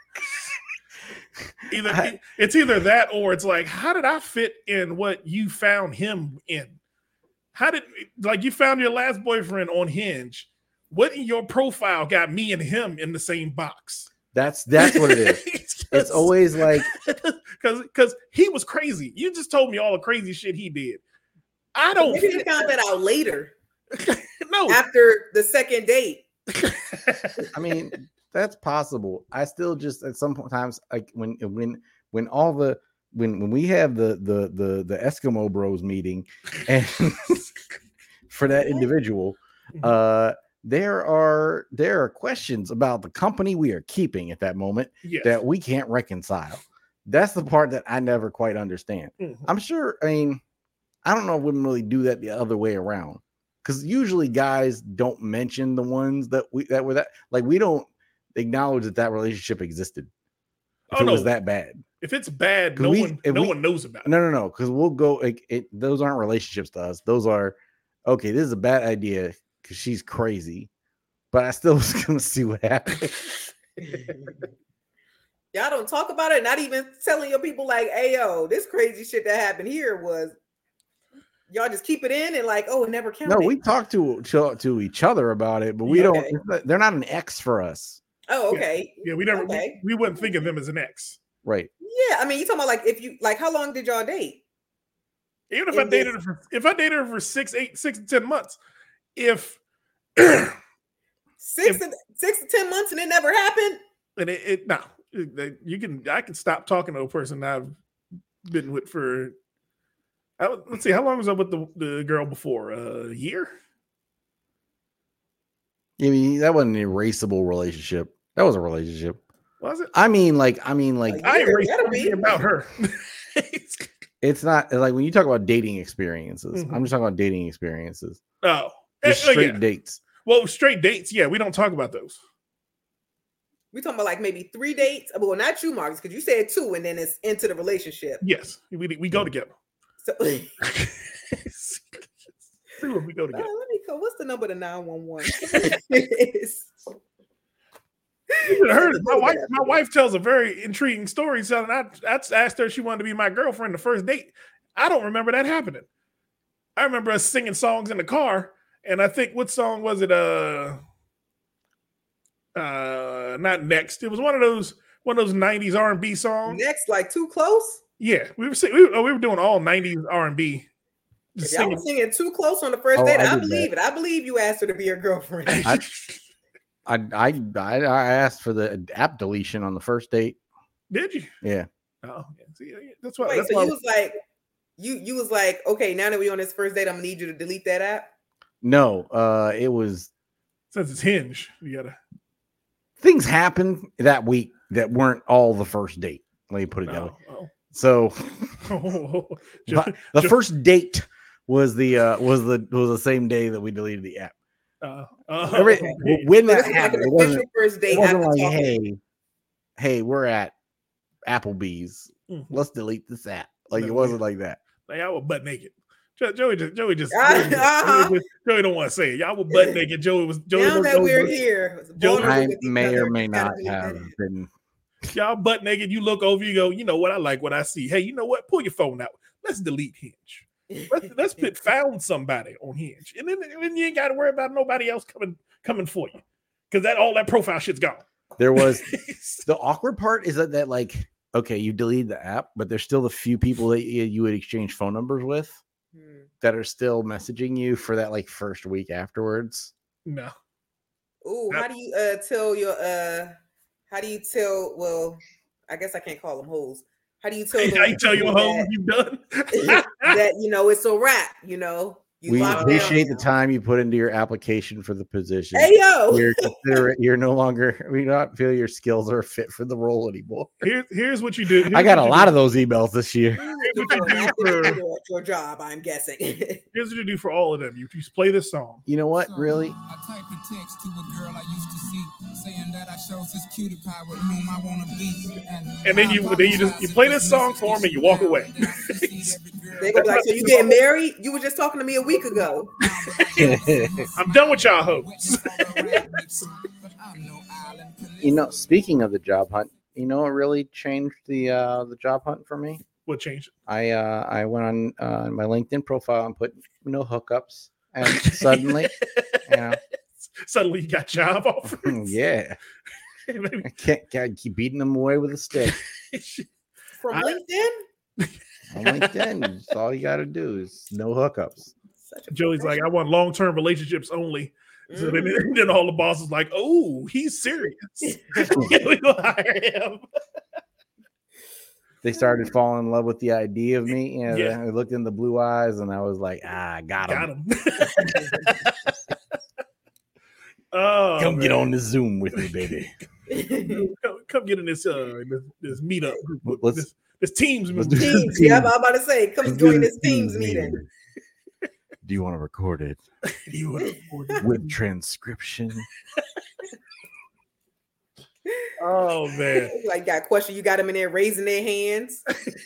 S1: It's either that or it's like, how did I fit in what you found him in? How did, like, you found your last boyfriend on Hinge? What in your profile got me and him in the same box?
S2: That's what it is. It's always like,
S1: because he was crazy. You just told me all the crazy shit he did. I don't.
S3: Maybe you found that out later.
S1: knows?
S3: After the second date.
S2: I mean, that's possible. I still just at some times like when all the when we have the Eskimo Bros meeting and for that individual, there are questions about the company we are keeping at that moment that we can't reconcile. That's the part that I never quite understand. I'm sure. I mean, I don't know. I wouldn't really do that the other way around, because usually guys don't mention the ones that were that, like, we don't acknowledge that relationship existed. If it was that bad.
S1: If it's bad, no one knows about it.
S2: No, because we'll go. Those aren't relationships to us. Those are, okay, this is a bad idea because she's crazy, but I still was gonna see what happens.
S3: Y'all don't talk about it. Not even telling your people like, "Hey, yo, this crazy shit that happened here was." Y'all just keep it in and like, oh, it never counted.
S2: No, we talk to each other about it, but we don't. They're not an ex for us.
S3: Oh, okay.
S1: Yeah, we never. Okay. We wouldn't think of them as an ex.
S2: Right.
S3: Yeah, I mean, you talking about like if you like, how long did y'all date?
S1: Even if I dated her for 6 to 10 months, if
S3: 6 to 10 months and it never happened,
S1: and I can stop talking to a person I've been with for. Let's see, how long was I with the girl before? A year?
S2: I mean, that wasn't an erasable relationship. That was a relationship.
S1: Was it?
S2: I mean, like
S1: I erased everything about her.
S2: It's not like when you talk about dating experiences. I'm just talking about dating experiences.
S1: Oh,
S2: just straight dates.
S1: Well, straight dates, yeah, we don't talk about those.
S3: We talking about like maybe 3 dates. Well, not you, Marcus, because you said 2, and then it's into the relationship.
S1: Yes, we go together.
S3: So,
S1: see where we go together.
S3: Let me go. What's the number to 911?
S1: My wife tells a very intriguing story. So I asked her if she wanted to be my girlfriend the first date. I don't remember that happening. I remember us singing songs in the car, and I think, what song was it? Not Next. It was one of those 90s R&B songs.
S3: Next, like Too Close.
S1: Yeah, we were doing all 90s R&B.
S3: Y'all was singing Too Close on the first date. I believe it. I believe you asked her to be your girlfriend.
S2: I asked for the app deletion on the first date.
S1: Did you?
S2: Yeah.
S1: Oh, yeah. See, that's why.
S3: Wait, so you was like, you was like, okay, now that we're on this first date, I'm gonna need you to delete that app.
S2: No, it was
S1: since it's Hinge. You gotta.
S2: Things happened that week that weren't all the first date. Let me put it that way. So the first date was the same day that we deleted the app. When that happened, it wasn't like, hey, we're at Applebee's. Let's delete this app. Like, it wasn't like that.
S1: Like, I was butt naked. Joey don't want to say it. Y'all were butt naked. Joey.
S3: Now that we're here,
S2: I may or may not have been.
S1: Y'all butt naked. You look over. You go. You know what? I like what I see. Hey, you know what? Pull your phone out. Let's delete Hinge. Let's found somebody on Hinge, and then you ain't got to worry about nobody else coming for you, because all that profile shit's gone.
S2: There was the awkward part is that like, okay, you deleted the app, but there's still the few people that you would exchange phone numbers with that are still messaging you for that like first week afterwards.
S1: No.
S3: Ooh, how do you tell your How do you tell? Well, I guess I can't call them hoes. How do you tell?
S1: How you tell your hoes you've done
S3: that? It's a wrap.
S2: We appreciate the time you put into your application for the position.
S3: Hey yo,
S2: you're no longer. We don't feel your skills are fit for the role anymore.
S1: Here's what you do.
S2: I got a lot of those emails this year.
S3: Here's what you do for your job. I'm guessing.
S1: Here's what you do for all of them. You play this song.
S2: You know what? Really?
S4: I typed a text to a girl I used to see, saying that I shows his cutie pie with whom I want to be.
S1: And then you play this song for him and you walk away.
S3: They go like, so you getting married? You were just talking to me a week ago.
S1: I'm done with y'all hoes.
S2: Speaking of the job hunt, what really changed the job hunt for me?
S1: What changed?
S2: I went on my LinkedIn profile and put no hookups, and suddenly,
S1: suddenly you got job offers.
S2: Yeah, I can't keep beating them away with a stick.
S3: From LinkedIn?
S2: On LinkedIn, all you got to do is no hookups.
S1: Joey's like, I want long-term relationships only. So then all the bosses like, oh, he's serious. We go hire him.
S2: They started falling in love with the idea of me. And I looked in the blue eyes and I was like, got him.
S1: Oh,
S2: come get on the Zoom with me, baby.
S1: come get in this this meetup. This Teams meeting.
S3: Teams. Yeah, I'm about to say, come join this Teams meeting.
S2: Do you want to record it? With transcription?
S1: Oh man!
S3: Like, got a question? You got them in there raising their hands.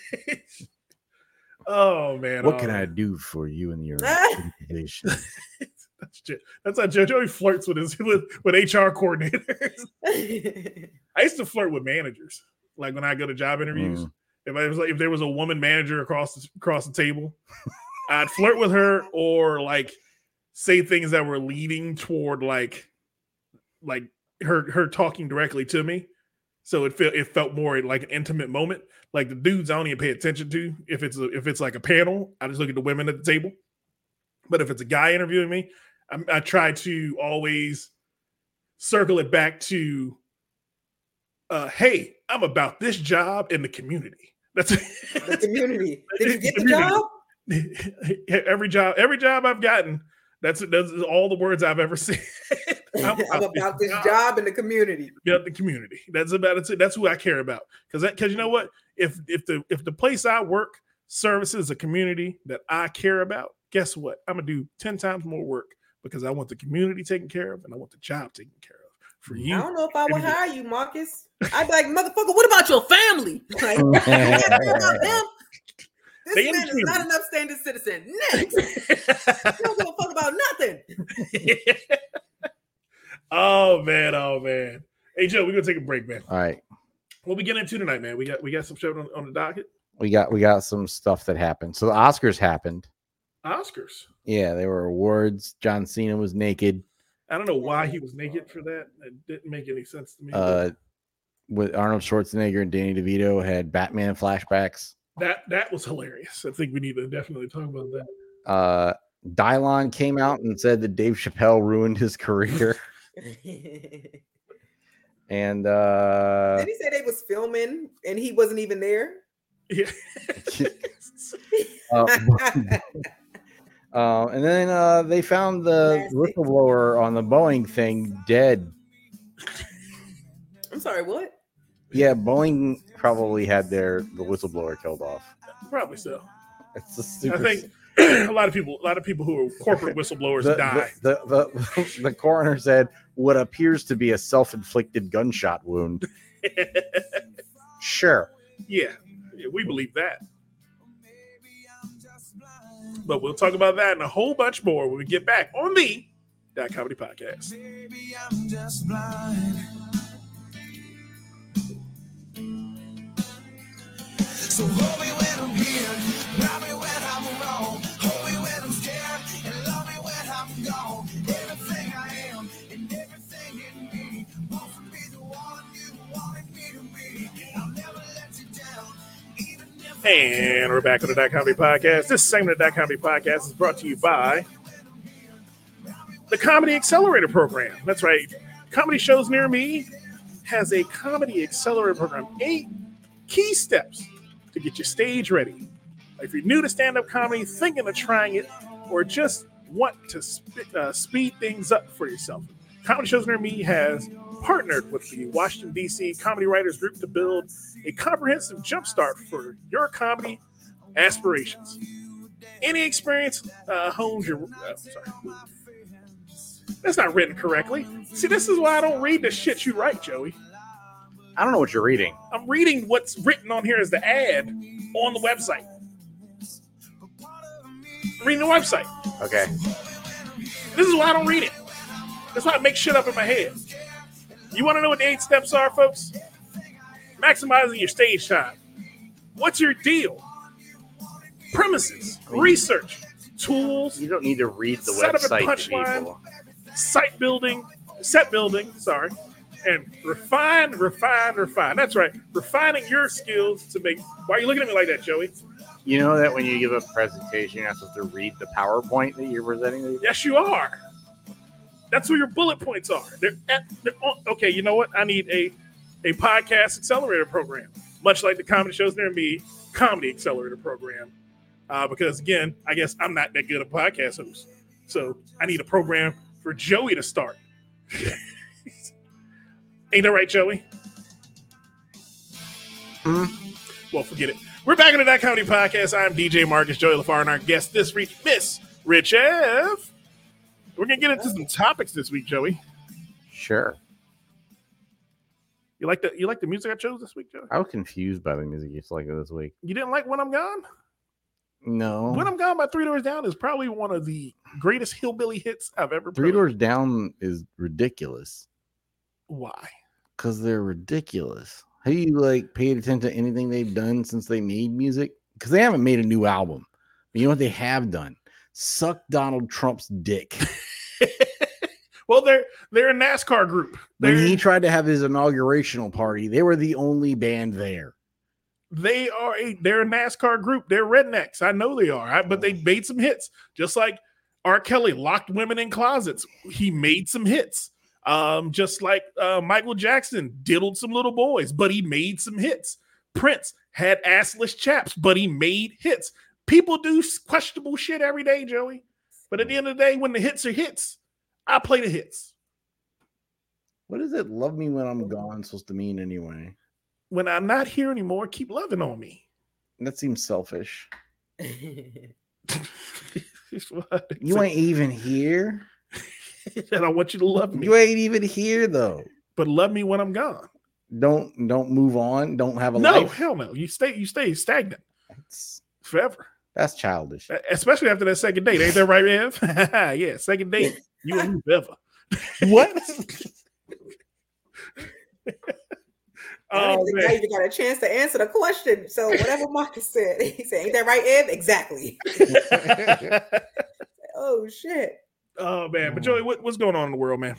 S1: Oh man!
S2: What can I do for you in your organization?
S1: That's how Joey flirts with HR coordinators. I used to flirt with managers, like when I go to job interviews. If there was a woman manager across the table, I'd flirt with her or like say things that were leading toward like her talking directly to me. So it felt more like an intimate moment. Like the dudes I don't even pay attention to. If it's like a panel, I just look at the women at the table. But if it's a guy interviewing me, I try to always circle it back to, hey, I'm about this job in the community. That's
S3: the community. Did you get the job?
S1: Every job I've gotten, that's all the words I've ever said.
S3: I'm about this job in the community.
S1: Yeah, the community. That's about it. That's who I care about. Because you know what? If the place I work services a community that I care about, guess what? I'm gonna do 10 times more work because I want the community taken care of and I want the job taken care of. For you,
S3: I don't know if I would hire you, Marcus. I'd be like, motherfucker, what about your family? Like, about them. This man is not an upstanding citizen. Next. You don't give a fuck about nothing.
S1: Oh man. Hey Joe, we're gonna take a break, man.
S2: All right.
S1: What we get into tonight, man? We got some shit on the docket.
S2: We got some stuff that happened. So the Oscars happened.
S1: Oscars.
S2: Yeah, there were awards. John Cena was naked.
S1: I don't know why he was naked for that. It didn't make any sense to me.
S2: With Arnold Schwarzenegger and Danny DeVito had Batman flashbacks.
S1: That was hilarious. I think we need to definitely talk about that.
S2: Dylon came out and said that Dave Chappelle ruined his career. And
S3: did he say they was filming and he wasn't even there?
S1: Yeah.
S2: And then they found the whistleblower on the Boeing thing dead.
S3: I'm sorry, what?
S2: Yeah, Boeing probably had the whistleblower killed off.
S1: Probably so.
S2: It's a super.
S1: I think a lot of people who are corporate whistleblowers die.
S2: The coroner said what appears to be a self-inflicted gunshot wound. Sure.
S1: Yeah, we believe that. But we'll talk about that and a whole bunch more when we get back on the That Comedy Podcast. Baby, I'm just blind. So hold me when I'm here, love me when I'm wrong, hold me when I'm scared, and love me when I'm gone. Everything I am and everything in me wants to be the one you wanted me to be. I'll never let you down. And we're back on the That Comedy Podcast. This segment of the That Comedy Podcast is brought to you by the Comedy Accelerator Program. That's right. Comedy Shows Near Me has a Comedy Accelerator Program. 8 key steps to get your stage ready. If you're new to stand-up comedy, thinking of trying it, or just want to speed things up for yourself, Comedy Shows Near Me has partnered with the Washington, D.C. Comedy Writers Group to build a comprehensive jumpstart for your comedy aspirations. Any experience hones your... sorry. That's not written correctly. See, this is why I don't read the shit you write, Joey.
S2: I don't know what you're reading.
S1: I'm reading what's written on here as the ad on the website. I'm reading the website.
S2: Okay.
S1: This is why I don't read it. That's why I make shit up in my head. You want to know what the 8 steps are, folks? Maximizing your stage time. What's your deal? Premises, research, tools.
S2: You don't need to read the website to people.
S1: Set building, and refine. That's right. Refining your skills to make. Why are you looking at me like that, Joey?
S2: You know that when you give a presentation, you're not supposed to read the PowerPoint that you're presenting?
S1: Yes, you are. That's where your bullet points are. Okay, you know what? I need a podcast accelerator program, much like the comedy shows near me, comedy accelerator program. Because again, I guess I'm not that good a podcast host. So I need a program for Joey to start. Ain't that right, Joey? Well, forget it. We're back into That Comedy Podcast. I'm DJ Marcus, Joey LaFar, and our guest this week, Miss Rich F. We're going to get into some topics this week, Joey.
S2: Sure.
S1: You like the music I chose this week, Joey?
S2: I was confused by the music you selected this week.
S1: You didn't like When I'm Gone?
S2: No.
S1: When I'm Gone by Three Doors Down is probably one of the greatest hillbilly hits I've ever played.
S2: Three Doors Down is ridiculous.
S1: Why?
S2: Because they're ridiculous. Have you paid attention to anything they've done since they made music? Because they haven't made a new album. But you know what they have done? Suck Donald Trump's dick.
S1: Well, they're a NASCAR group.
S2: When he tried to have his inaugurational party, they were the only band there.
S1: They're a NASCAR group. They're rednecks. I know they are. But they made some hits. Just like R. Kelly locked women in closets. He made some hits. Just like Michael Jackson diddled some little boys, but he made some hits. Prince had assless chaps, but he made hits. People do questionable shit every day, Joey. But at the end of the day, when the hits are hits, I play the hits.
S2: What is it? Love me when I'm gone supposed to mean anyway?
S1: When I'm not here anymore, keep loving on me.
S2: That seems selfish.
S1: You
S2: ain't even here.
S1: And I want you to love me.
S2: You ain't even here though.
S1: But love me when I'm gone.
S2: Don't move on. Don't have a
S1: life.
S2: life.
S1: No, hell no. You stay stagnant. Forever.
S2: That's childish.
S1: Especially after that second date. Ain't that right, Ev? Yeah, second date. You and me forever.
S2: What?
S3: I even got a chance to answer the question. So whatever Marcus said, he said, "Ain't that right, Ev?" Exactly. Oh shit.
S1: Oh man, but Joey, what's going on in the world, man?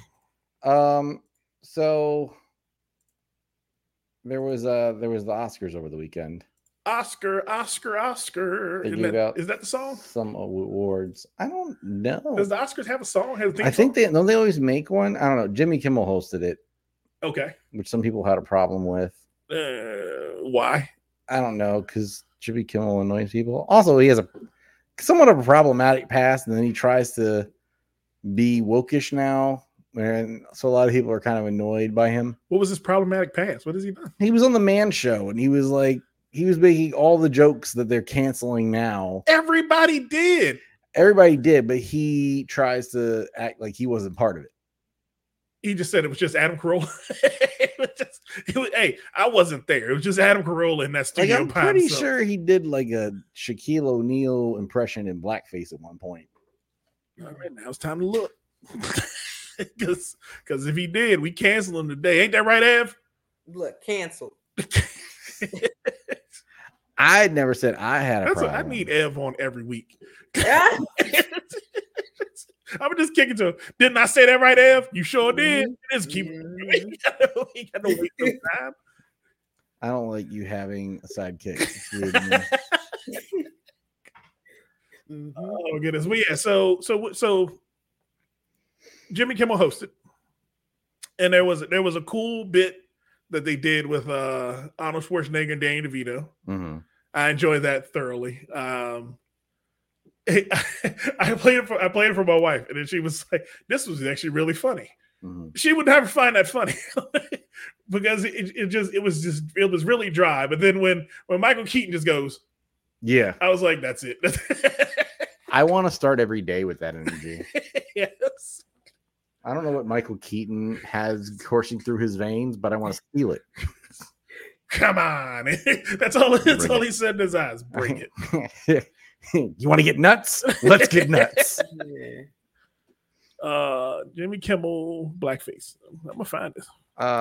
S2: So there was the Oscars over the weekend.
S1: Oscar. Is that the song?
S2: Some awards. I don't know.
S1: Does the Oscars have a song?
S2: I think they always make one. I don't know. Jimmy Kimmel hosted it.
S1: Okay.
S2: Which some people had a problem with.
S1: Why?
S2: I don't know, because Jimmy Kimmel annoys people. Also, he has somewhat of a problematic past, and then he tries to be wokish now. And so a lot of people are kind of annoyed by him.
S1: What was his problematic past? What has he done?
S2: He was on the Man Show, and he was making all the jokes that they're canceling now.
S1: Everybody did, but
S2: he tries to act like he wasn't part of it.
S1: He just said it was just Adam Carolla. Hey, I wasn't there. It was just Adam Carolla in that studio.
S2: I'm pretty sure he did a Shaquille O'Neal impression in blackface at one point.
S1: All right, now it's time to look. Because if he did, we cancel him today. Ain't that right, Ev?
S3: Look, canceled.
S2: I never said I had a problem.
S1: I need Ev on every week. I'm just kicking to him. Didn't I say that right, Ev? You sure did. Just keep. He got no wait no time.
S2: I don't like you having a sidekick. It's weird to me.
S1: Oh goodness. Well, yeah. So Jimmy Kimmel hosted, and there was a cool bit that they did with Arnold Schwarzenegger and Danny DeVito.
S2: Mm-hmm.
S1: I enjoyed that thoroughly. I played it for my wife, and then she was like, "This was actually really funny."
S2: Mm-hmm.
S1: She would never find that funny because it was really dry. But then when Michael Keaton just goes,
S2: yeah,
S1: I was like, "That's it."
S2: I want to start every day with that energy.
S1: Yes.
S2: I don't know what Michael Keaton has coursing through his veins, but I want to steal it.
S1: Come on. That's all he said in his eyes. Bring it.
S2: You want to get nuts? Let's get nuts.
S1: Jimmy Kimmel blackface. I'm gonna find it.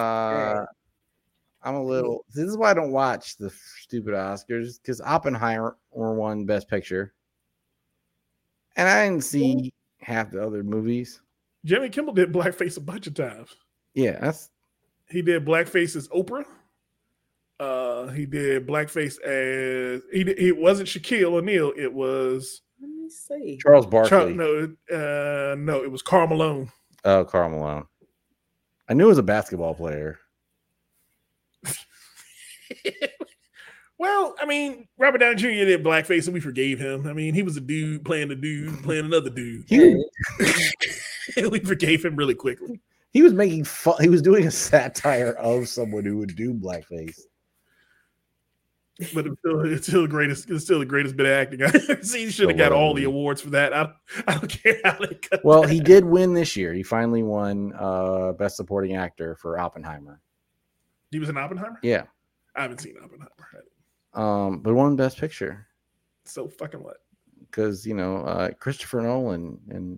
S2: I'm a little. This is why I don't watch the stupid Oscars, because Oppenheimer won Best Picture, and I didn't see half the other movies.
S1: Jimmy Kimmel did blackface a bunch of times.
S2: Yeah,
S1: he did blackface as Oprah. He did blackface as it wasn't Shaquille O'Neal. It was
S3: Let me see.
S2: Charles Barkley.
S1: no, it was Karl Malone.
S2: Oh, Karl Malone. I knew he was a basketball player.
S1: Well, I mean, Robert Downey Jr. did blackface, and we forgave him. I mean, he was a dude playing another dude. We forgave him really quickly.
S2: He was making fun. He was doing a satire of someone who would do blackface.
S1: But it's still the greatest. It's still the greatest bit of acting I've ever seen. He should have got all the awards for that. I don't care how they cut.
S2: Well,
S1: that.
S2: he did win this year. He finally won Best Supporting Actor for Oppenheimer.
S1: He was in Oppenheimer.
S2: Yeah,
S1: I haven't seen Oppenheimer.
S2: but won Best Picture.
S1: So fucking what?
S2: Because Christopher Nolan and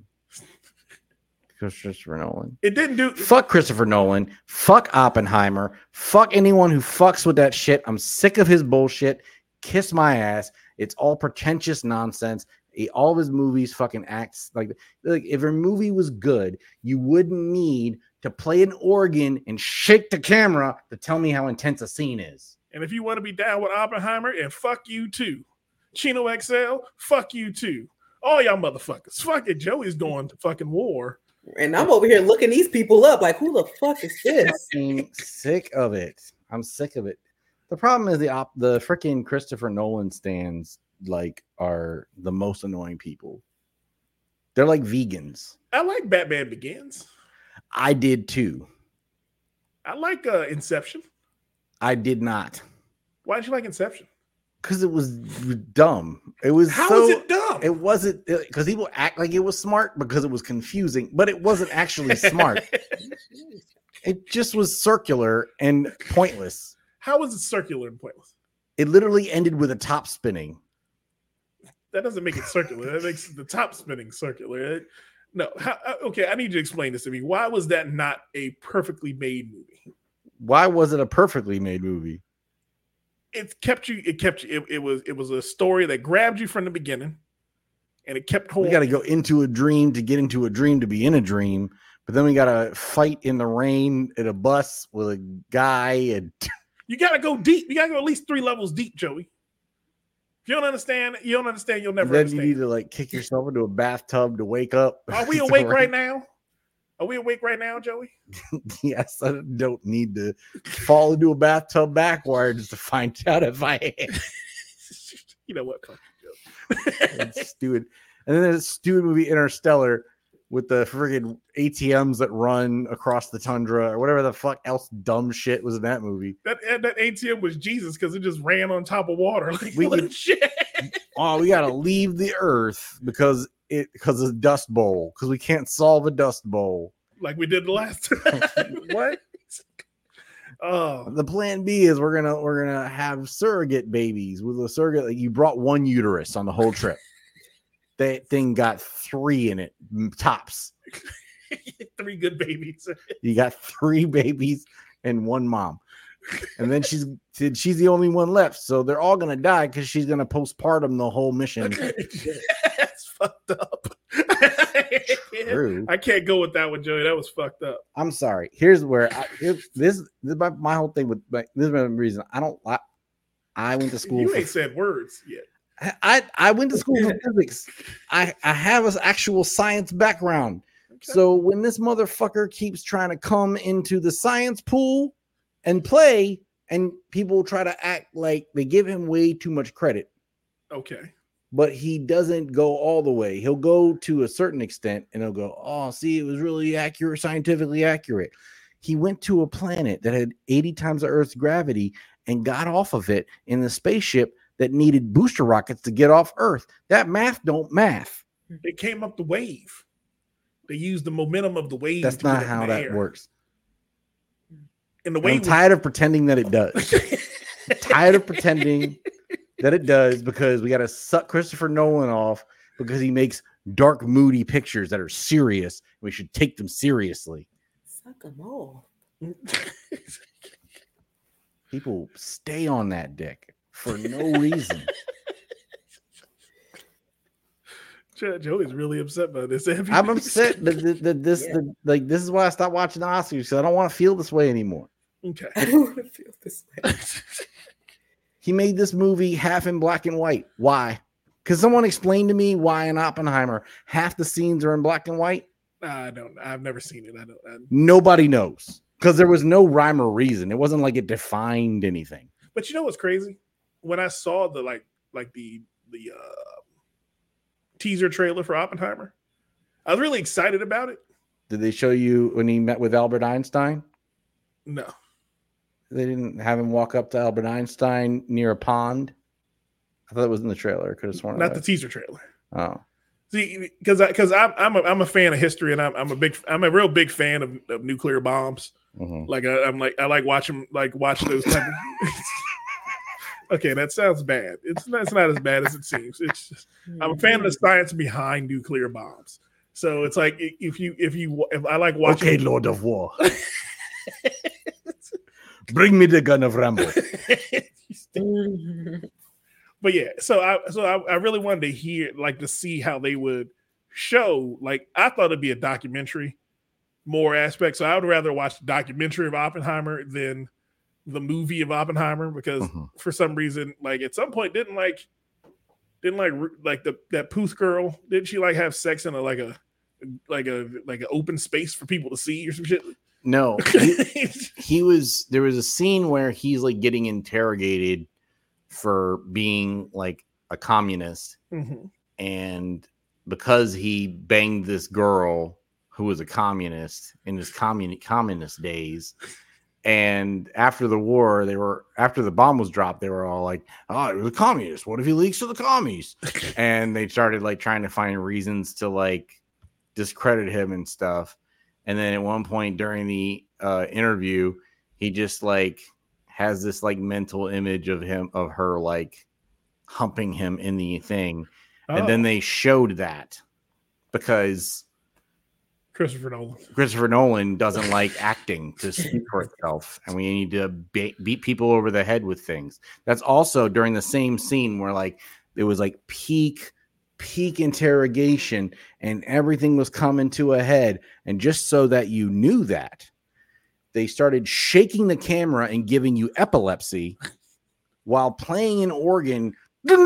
S2: Christopher Nolan.
S1: It didn't do.
S2: Fuck Christopher Nolan. Fuck Oppenheimer. Fuck anyone who fucks with that shit. I'm sick of his bullshit. Kiss my ass. It's all pretentious nonsense. All of his movies fucking acts like if a movie was good, you wouldn't need to play an organ and shake the camera to tell me how intense a scene is.
S1: And if you want to be down with Oppenheimer, and fuck you too. Chino XL, fuck you too. All y'all motherfuckers. Fuck it. Joey's going to fucking war.
S3: And I'm over here looking these people up like, who the fuck is this?
S2: I'm sick of it. I'm sick of it. The problem is the freaking Christopher Nolan stands are the most annoying people. They're like vegans.
S1: I like Batman Begins.
S2: I did too.
S1: I like Inception.
S2: I did not.
S1: Why did you like Inception?
S2: Because it was dumb. It was
S1: How is it dumb?
S2: It wasn't because people act like it was smart because it was confusing, but it wasn't actually smart. It just was circular and pointless.
S1: How is it circular and pointless?
S2: It literally ended with a top spinning.
S1: That doesn't make it circular. That makes the top spinning circular. No. Okay, I need you to explain this to me. Why was that not a perfectly made movie?
S2: Why was it a perfectly made movie?
S1: It kept you. It was a story that grabbed you from the beginning, and it kept holding.
S2: We got to go into a dream to get into a dream to be in a dream, but then we got to fight in the rain at a bus with a guy. And
S1: you got to go deep. You got to go at least 3 levels deep, Joey. If you don't understand, you'll never
S2: then
S1: understand.
S2: You need to kick yourself into a bathtub to wake up.
S1: Are we awake right now? Are we awake right now, Joey?
S2: Yes, I don't need to fall into a bathtub backwards to find out if I am.
S1: You know what? Fuck
S2: It's stupid. And then there's a stupid movie Interstellar with the friggin' ATMs that run across the tundra or whatever the fuck else dumb shit was in that movie.
S1: That ATM was Jesus because it just ran on top of water. Shit.
S2: Oh, we gotta leave the earth because of dust bowl because we can't solve a dust bowl
S1: like we did the last time.
S2: What?
S1: Oh,
S2: the plan B is we're gonna have surrogate babies with a surrogate. You brought one uterus on the whole trip. That thing got 3 in it tops.
S1: 3 good babies.
S2: You got 3 babies and 1 mom. And then she's the only one left. So they're all going to die because she's going to postpartum the whole mission.
S1: That's fucked up.
S2: True.
S1: I can't go with that one, Joey. That was fucked up.
S2: I'm sorry. Here's where this is my whole thing with this is the reason I went to school.
S1: You ain't said words yet.
S2: I went to school for physics. I have an actual science background. Okay. So when this motherfucker keeps trying to come into the science pool and play, and people try to act like they give him way too much credit.
S1: Okay.
S2: But he doesn't go all the way. He'll go to a certain extent and he'll go, oh, see, it was really accurate, scientifically accurate. He went to a planet that had 80 times the Earth's gravity and got off of it in the spaceship that needed booster rockets to get off Earth. That math don't math.
S1: They came up the wave. They used the momentum of the wave.
S2: That's not how that works.
S1: And the wave.
S2: I'm tired of pretending that it does. Tired of pretending that it does because we got to suck Christopher Nolan off because he makes dark, moody pictures that are serious. We should take them seriously.
S3: Suck them off.
S2: People stay on that dick for no reason.
S1: Joey's really upset by this.
S2: I'm upset that this is why I stopped watching the Oscars because I don't want to feel this way anymore.
S1: Okay.
S3: I don't want to feel this way.
S2: He made this movie half in black and white. Why? Because someone explained to me why in Oppenheimer half the scenes are in black and white.
S1: I don't. I've never seen it. I don't.
S2: Nobody knows because there was no rhyme or reason. It wasn't like it defined anything.
S1: But you know what's crazy? When I saw the teaser trailer for Oppenheimer, I was really excited about it.
S2: Did they show you when he met with Albert Einstein?
S1: No.
S2: They didn't have him walk up to Albert Einstein near a pond. I thought it was in the trailer. I could have sworn.
S1: Not the teaser trailer.
S2: Oh.
S1: See, because I'm a fan of history, and I'm a real big fan of nuclear bombs.
S2: Mm-hmm.
S1: I like watch those type of. Okay, that sounds bad. It's not as bad as it seems. It's just, I'm a fan of the science behind nuclear bombs. So it's like if I like watching.
S2: Okay, Lord of War. Bring me the gun of Rambo.
S1: But yeah, so I really wanted to see how they would show. Like, I thought it'd be a documentary, more aspects. So I would rather watch the documentary of Oppenheimer than the movie of Oppenheimer, because for some reason, like at some point, didn't like that Puth girl? Didn't she like have sex in a open space for people to see or some shit?
S2: No, he was. There was a scene where he's like getting interrogated for being like a communist, and because he banged this girl who was a communist in his communist days, and after the war, after the bomb was dropped, they were all like, "Oh, it was a communist. What if he leaks to the commies?" And they started like trying to find reasons to like discredit him and stuff. And then at one point during the interview, he just like has this like mental image of her like humping him in the thing. Oh. And then they showed that because
S1: Christopher
S2: Nolan doesn't like acting to speak for itself, and we need to beat people over the head with things. That's also during the same scene where like it was like peak interrogation and everything was coming to a head, and just so that you knew that, they started shaking the camera and giving you epilepsy while playing an organ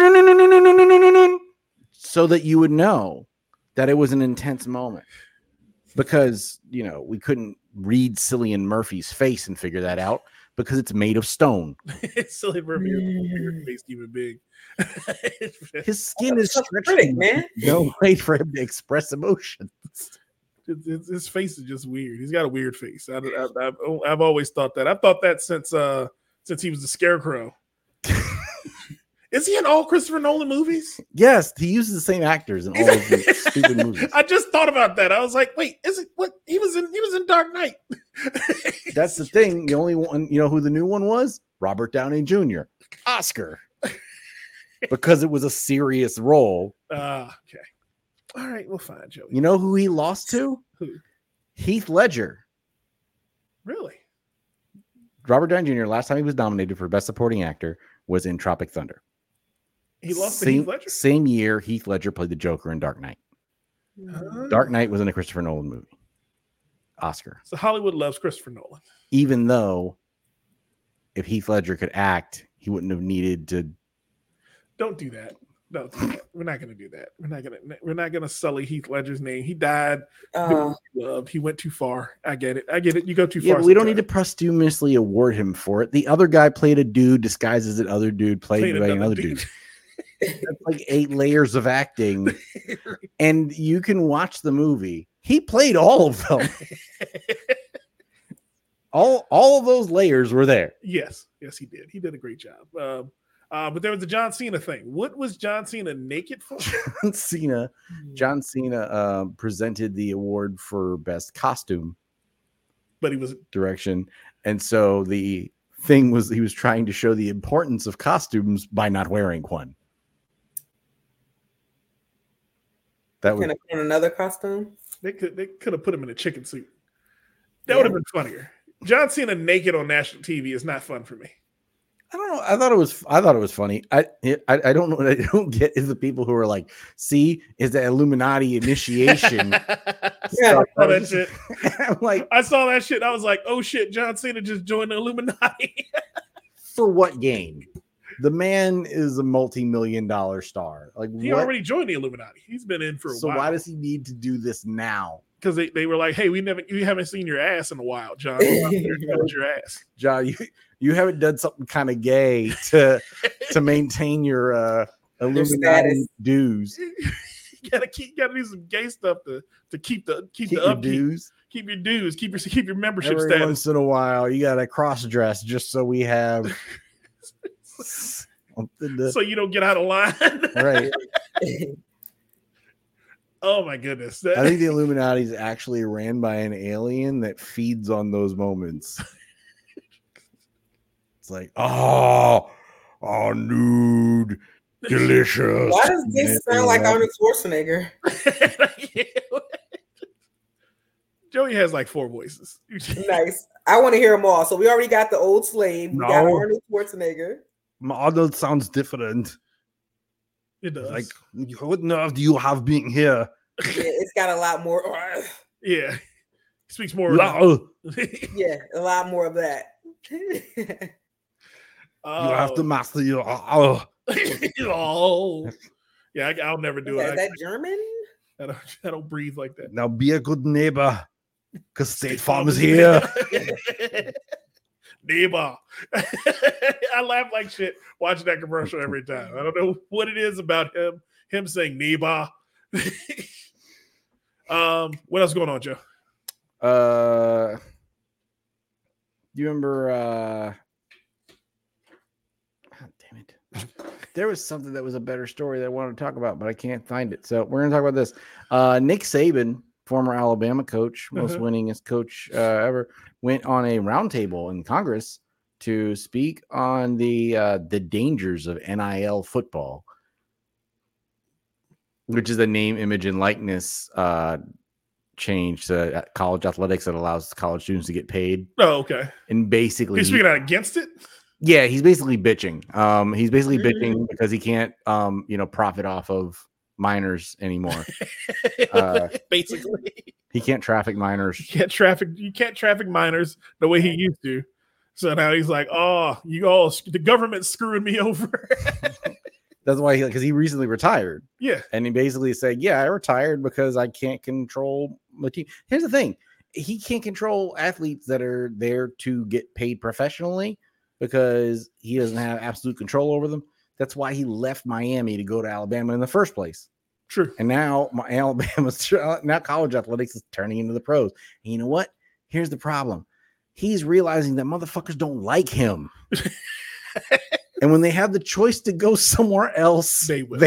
S2: so that you would know that it was an intense moment. Because, you know, we couldn't read Cillian Murphy's face and figure that out because it's made of stone.
S1: Cillian Murphy is a bigger face, even big.
S2: His skin is stretched, man. No way for him to express emotions.
S1: His face is just weird. He's got a weird face. I've always thought that. I've thought that since he was the Scarecrow. Is he in all Christopher Nolan movies?
S2: Yes, he uses the same actors in all of the stupid movies.
S1: I just thought about that. I was like, wait, is it what he was in Dark Knight?
S2: That's the thing. The only one, you know who the new one was? Robert Downey Jr. Oscar. Because it was a serious role.
S1: Okay. All right, we'll find Joey.
S2: You know who he lost to?
S1: Who?
S2: Heath Ledger.
S1: Really?
S2: Robert Downey Jr. last time he was nominated for Best Supporting Actor was in Tropic Thunder.
S1: He lost to Heath Ledger?
S2: Same year, Heath Ledger played the Joker in Dark Knight. Dark Knight was in a Christopher Nolan movie. Oscar.
S1: So Hollywood loves Christopher Nolan.
S2: Even though if Heath Ledger could act, he wouldn't have needed to.
S1: Don't do that. Don't do that. We're not going to do that. We're not going to sully Heath Ledger's name. He died. He went too far. I get it. You go too far.
S2: Yeah, but we don't need to posthumously award him for it. The other guy played a dude disguised as the other dude played another dude. That's like 8 layers of acting, and you can watch the movie. He played all of them. all of those layers were there.
S1: Yes, he did. He did a great job. But there was a John Cena thing. What was John Cena naked for?
S2: John Cena presented the award for best costume,
S1: but he was
S2: direction, and so the thing was he was trying to show the importance of costumes by not wearing one.
S3: That was put on another costume.
S1: They could have put him in a chicken suit. That would have been funnier. John Cena naked on national TV is not fun for me.
S2: I don't know. I thought it was funny. I don't know what I don't get is the people who are like, see, is the Illuminati initiation.
S1: Yeah, I saw that shit.
S2: I'm like,
S1: I saw that shit. I was like, oh shit, John Cena just joined the Illuminati.
S2: For what game? The man is a multi-million-dollar star. Like
S1: he already joined the Illuminati. He's been in for a while.
S2: So why does he need to do this now?
S1: Because they were like, hey, we haven't seen your ass in a while, John. Your ass,
S2: John. You haven't done something kind of gay to maintain your Illuminati dues.
S1: You gotta do some gay stuff to keep the
S2: your dues.
S1: Keep your dues. Keep your membership
S2: Every
S1: status.
S2: Once in a while, you gotta cross dress just so we have
S1: so you don't get out of line.
S2: Right.
S1: Oh my goodness.
S2: I think the Illuminati is actually ran by an alien that feeds on those moments. It's like, oh, nude, delicious.
S3: Why does this sound like Arnold Schwarzenegger?
S1: Joey has like 4 voices.
S3: Nice. I want to hear them all. So we already got the old slave. We got Arnold Schwarzenegger.
S2: Arnold sounds different.
S1: It does.
S2: Like, what nerve do you have being here?
S3: Yeah, it's got a lot more.
S1: Yeah. He speaks more.
S3: Yeah, a lot more of that.
S2: You have to master your.
S1: Oh. Yeah, I'll never do it.
S3: Is that German?
S1: I don't breathe like that.
S2: Now be a good neighbor, because State Farm is here.
S1: Neighbor. I laugh like shit watching that commercial every time. I don't know what it is about him saying neighbor. What else going on, Joe?
S2: Do you remember damn it. There was something that was a better story that I wanted to talk about, but I can't find it. So we're gonna talk about this. Nick Saban, former Alabama coach, most winningest coach ever, went on a roundtable in Congress to speak on the dangers of NIL football, which is the name, image, and likeness change to college athletics that allows college students to get paid.
S1: Oh, okay.
S2: And basically,
S1: he's speaking out against it.
S2: Yeah, he's basically bitching. He's basically bitching because he can't, profit off of minors anymore.
S1: Basically,
S2: he can't traffic minors.
S1: You can't traffic minors the way he used to. So now he's like, oh, the government's screwing me over.
S2: That's why because he recently retired.
S1: Yeah.
S2: And he basically said, yeah, I retired because I can't control my team. Here's the thing. He can't control athletes that are there to get paid professionally because he doesn't have absolute control over them. That's why he left Miami to go to Alabama in the first place.
S1: True.
S2: And now now college athletics is turning into the pros. And you know what? Here's the problem. He's realizing that motherfuckers don't like him. And when they have the choice to go somewhere else, they will.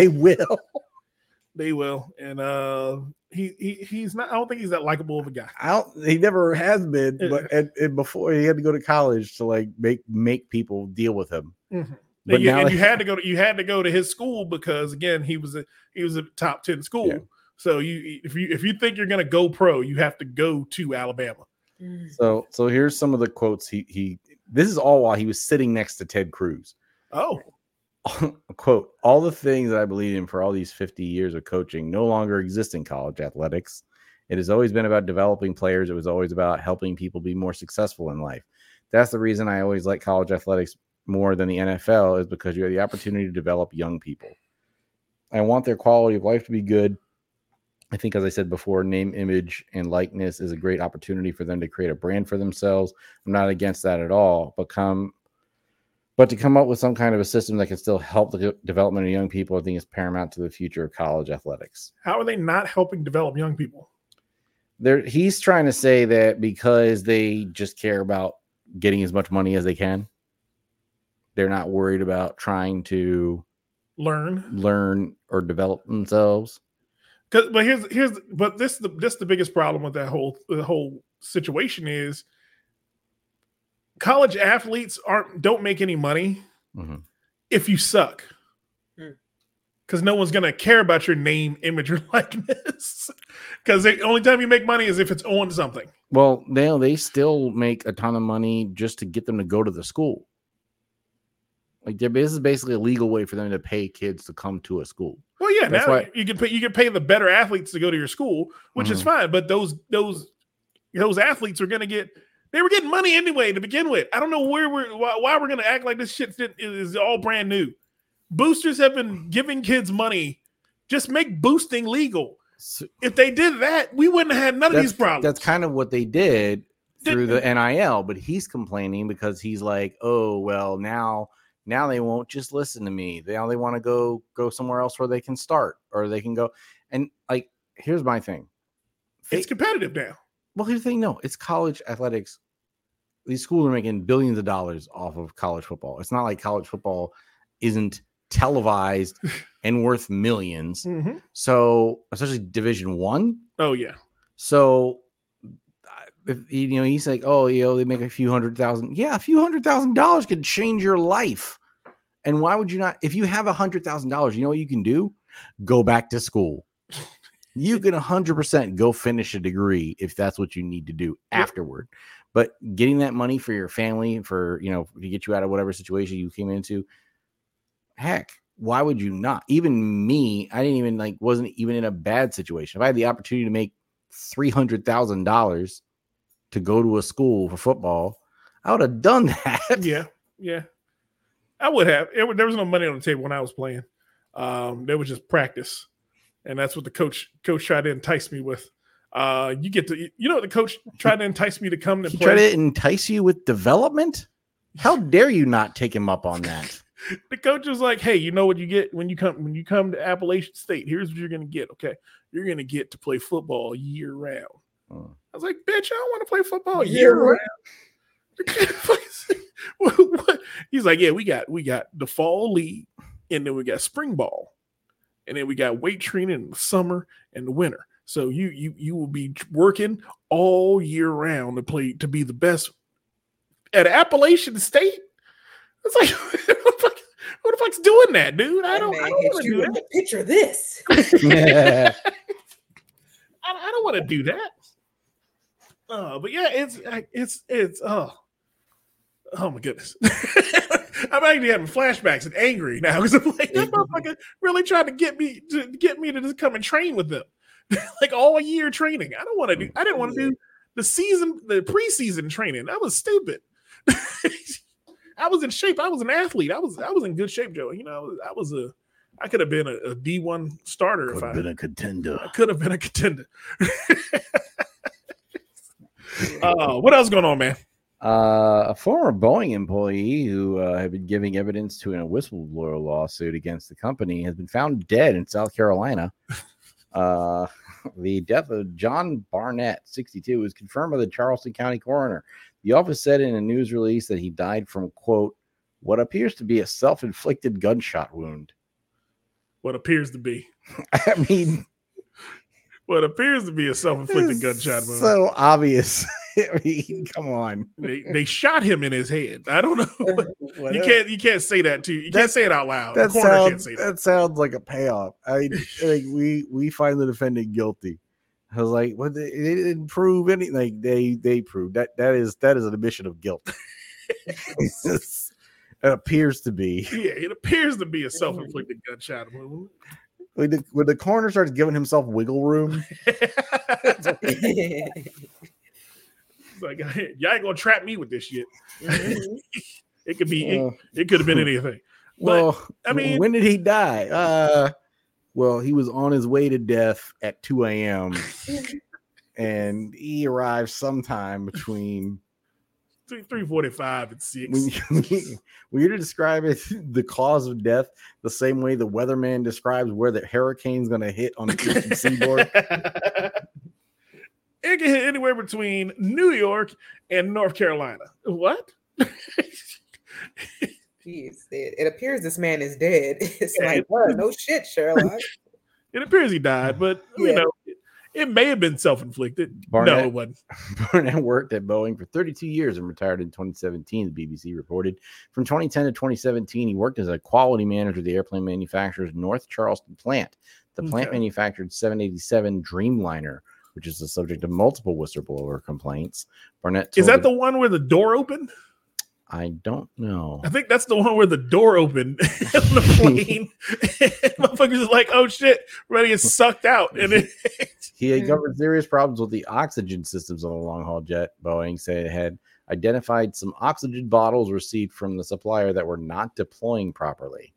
S1: They will. And he's not. I don't think he's that likable of a guy.
S2: He never has been. But and before he had to go to college to like make people deal with him.
S1: Mm-hmm. But you had to go to his school because again he was a top 10 school. Yeah. So if you think you're going to go pro, you have to go to Alabama.
S2: So here's some of the quotes this is all while he was sitting next to Ted Cruz.
S1: Oh.
S2: Quote, all the things that I believe in for all these 50 years of coaching no longer exist in college athletics. It has always been about developing players. It was always about helping people be more successful in life. That's the reason I always like college athletics more than the NFL is because you have the opportunity to develop young people. I want their quality of life to be good. I think, as I said before, name, image, and likeness is a great opportunity for them to create a brand for themselves. I'm not against that at all, but to come up with some kind of a system that can still help the development of young people, I think is paramount to the future of college athletics.
S1: How are they not helping develop young people?
S2: He's trying to say that because they just care about getting as much money as they can, they're not worried about trying to learn or develop themselves.
S1: But this the biggest problem with that whole situation is college athletes don't make any money if you suck, because no one's gonna care about your name, image, or likeness. Because the only time you make money is if it's on something.
S2: Well, they still make a ton of money just to get them to go to the school. Like this is basically a legal way for them to pay kids to come to a school.
S1: Well, yeah,
S2: That's
S1: now
S2: why
S1: you can pay the better athletes to go to your school, which is fine. But those athletes are going to get. They were getting money anyway to begin with. I don't know why we're going to act like this shit is all brand new. Boosters have been giving kids money. Just make boosting legal. If they did that, we wouldn't have had none of these problems.
S2: That's kind of what they did through the NIL, but he's complaining because he's like, oh, well, now they won't just listen to me. Now they want to go somewhere else where they can start or they can go. And like, here's my thing.
S1: It's competitive now.
S2: Well, here's the thing. No, it's college athletics. These schools are making billions of dollars off of college football. It's not like college football isn't televised and worth millions.
S1: Mm-hmm.
S2: So, especially Division I.
S1: Oh yeah.
S2: So, he's like, oh, they make a few $100,000. Yeah, a few $100,000 could change your life. And why would you not? If you have $100,000, you know what you can do? Go back to school. You can 100% go finish a degree if that's what you need to do afterward. But getting that money for your family, to get you out of whatever situation you came into, heck, why would you not? Even me, I wasn't even in a bad situation. If I had the opportunity to make $300,000 to go to a school for football, I would have done that.
S1: Yeah. I would have. There was no money on the table when I was playing. There was just practice. And that's what the coach tried to entice me with. You get to, the coach tried to entice me to come and play.
S2: Try to entice you with development? How dare you not take him up on that?
S1: The coach was like, "Hey, you know what you get when you come to Appalachian State? Here's what you're going to get. Okay, you're going to get to play football year round." I was like, "Bitch, I don't want to play football year round." He's like, "Yeah, we got the fall league, and then we got spring ball, and then we got weight training in the summer and the winter. So you will be working all year round to be the best at Appalachian State." It's like, who the fuck's doing that, dude? I don't want to do that.
S3: Picture this.
S1: I don't want to do that. But yeah, it's oh my goodness. I'm actually having flashbacks and angry now because I'm like, that motherfucker really tried to get me to just come and train with them, like all year training. I didn't want to do the preseason training. That was stupid. I was in shape. I was an athlete. I was in good shape, Joe. I could have been a D1 starter.
S2: Could have been a contender.
S1: I could have been a contender. What else going on, man?
S2: A former Boeing employee who had been giving evidence to a whistleblower lawsuit against the company has been found dead in South Carolina. The death of John Barnett, 62, was confirmed by the Charleston County coroner. The office said in a news release that he died from, quote, what appears to be a self-inflicted gunshot wound.
S1: What appears to be.
S2: I mean,
S1: what appears to be a self-inflicted gunshot wound.
S2: So obvious. I mean, come on.
S1: They shot him in his head. I don't know. You can't say that too. You can't say it out loud.
S2: The coroner can't say that. That sounds like a payoff. I mean, we find the defendant guilty. I was like, well, they didn't prove anything. Like they proved that is an admission of guilt. It appears to be.
S1: Yeah, it appears to be a self-inflicted gunshot wound.
S2: When the coroner starts giving himself wiggle room.
S1: It's like, y'all ain't gonna trap me with this shit. It could be. It could have been anything. But,
S2: well, I mean, when did he die? Well, he was on his way to death at 2 a.m. and he arrived sometime between
S1: 3:45 and 6.
S2: When you're to describe it, the cause of death, the same way the weatherman describes where the hurricane's going to hit on the eastern seaboard.
S1: It can hit anywhere between New York and North Carolina. What?
S3: Jeez, it appeers this man is dead. It's like, no shit, Sherlock.
S1: It appears he died, but it may have been self-inflicted. No, it wasn't.
S2: Barnett worked at Boeing for 32 years and retired in 2017, the BBC reported. From 2010 to 2017, he worked as a quality manager at the airplane manufacturer's North Charleston plant. The plant manufactured 787 Dreamliner, which is the subject of multiple whistleblower complaints. Barnett
S1: is that the one where the door opened?
S2: I don't know.
S1: I think that's the one where the door opened on the plane. Motherfuckers is like, oh shit, ready to get sucked out. And
S2: he had covered serious problems with the oxygen systems on a long-haul jet. Boeing said it had identified some oxygen bottles received from the supplier that were not deploying properly,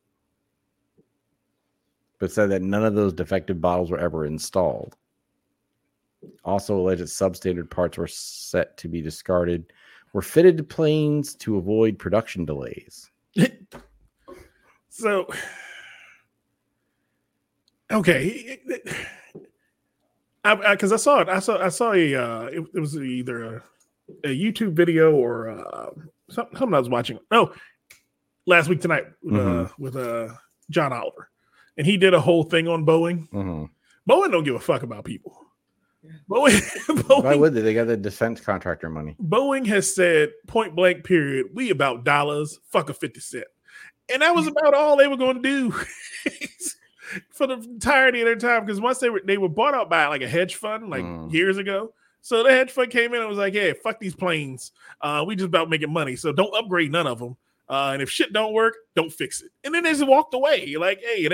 S2: but said that none of those defective bottles were ever installed. Also alleged substandard parts were set to be discarded, were fitted to planes to avoid production delays.
S1: So, okay, because I saw it. I saw it was either a YouTube video or something I was watching. No, last week tonight with John Oliver, and he did a whole thing on Boeing.
S2: Mm-hmm.
S1: Boeing don't give a fuck about people.
S2: Boeing, why would they? They got the defense contractor money.
S1: Boeing has said point blank period, we about dollars, fuck a 50 cent. And that was about all they were going to do for the entirety of their time. Because once they were bought out by like a hedge fund years ago. So the hedge fund came in and was like, hey, fuck these planes. We just about making money. So don't upgrade none of them. And if shit don't work, don't fix it. And then they just walked away. You're like, hey,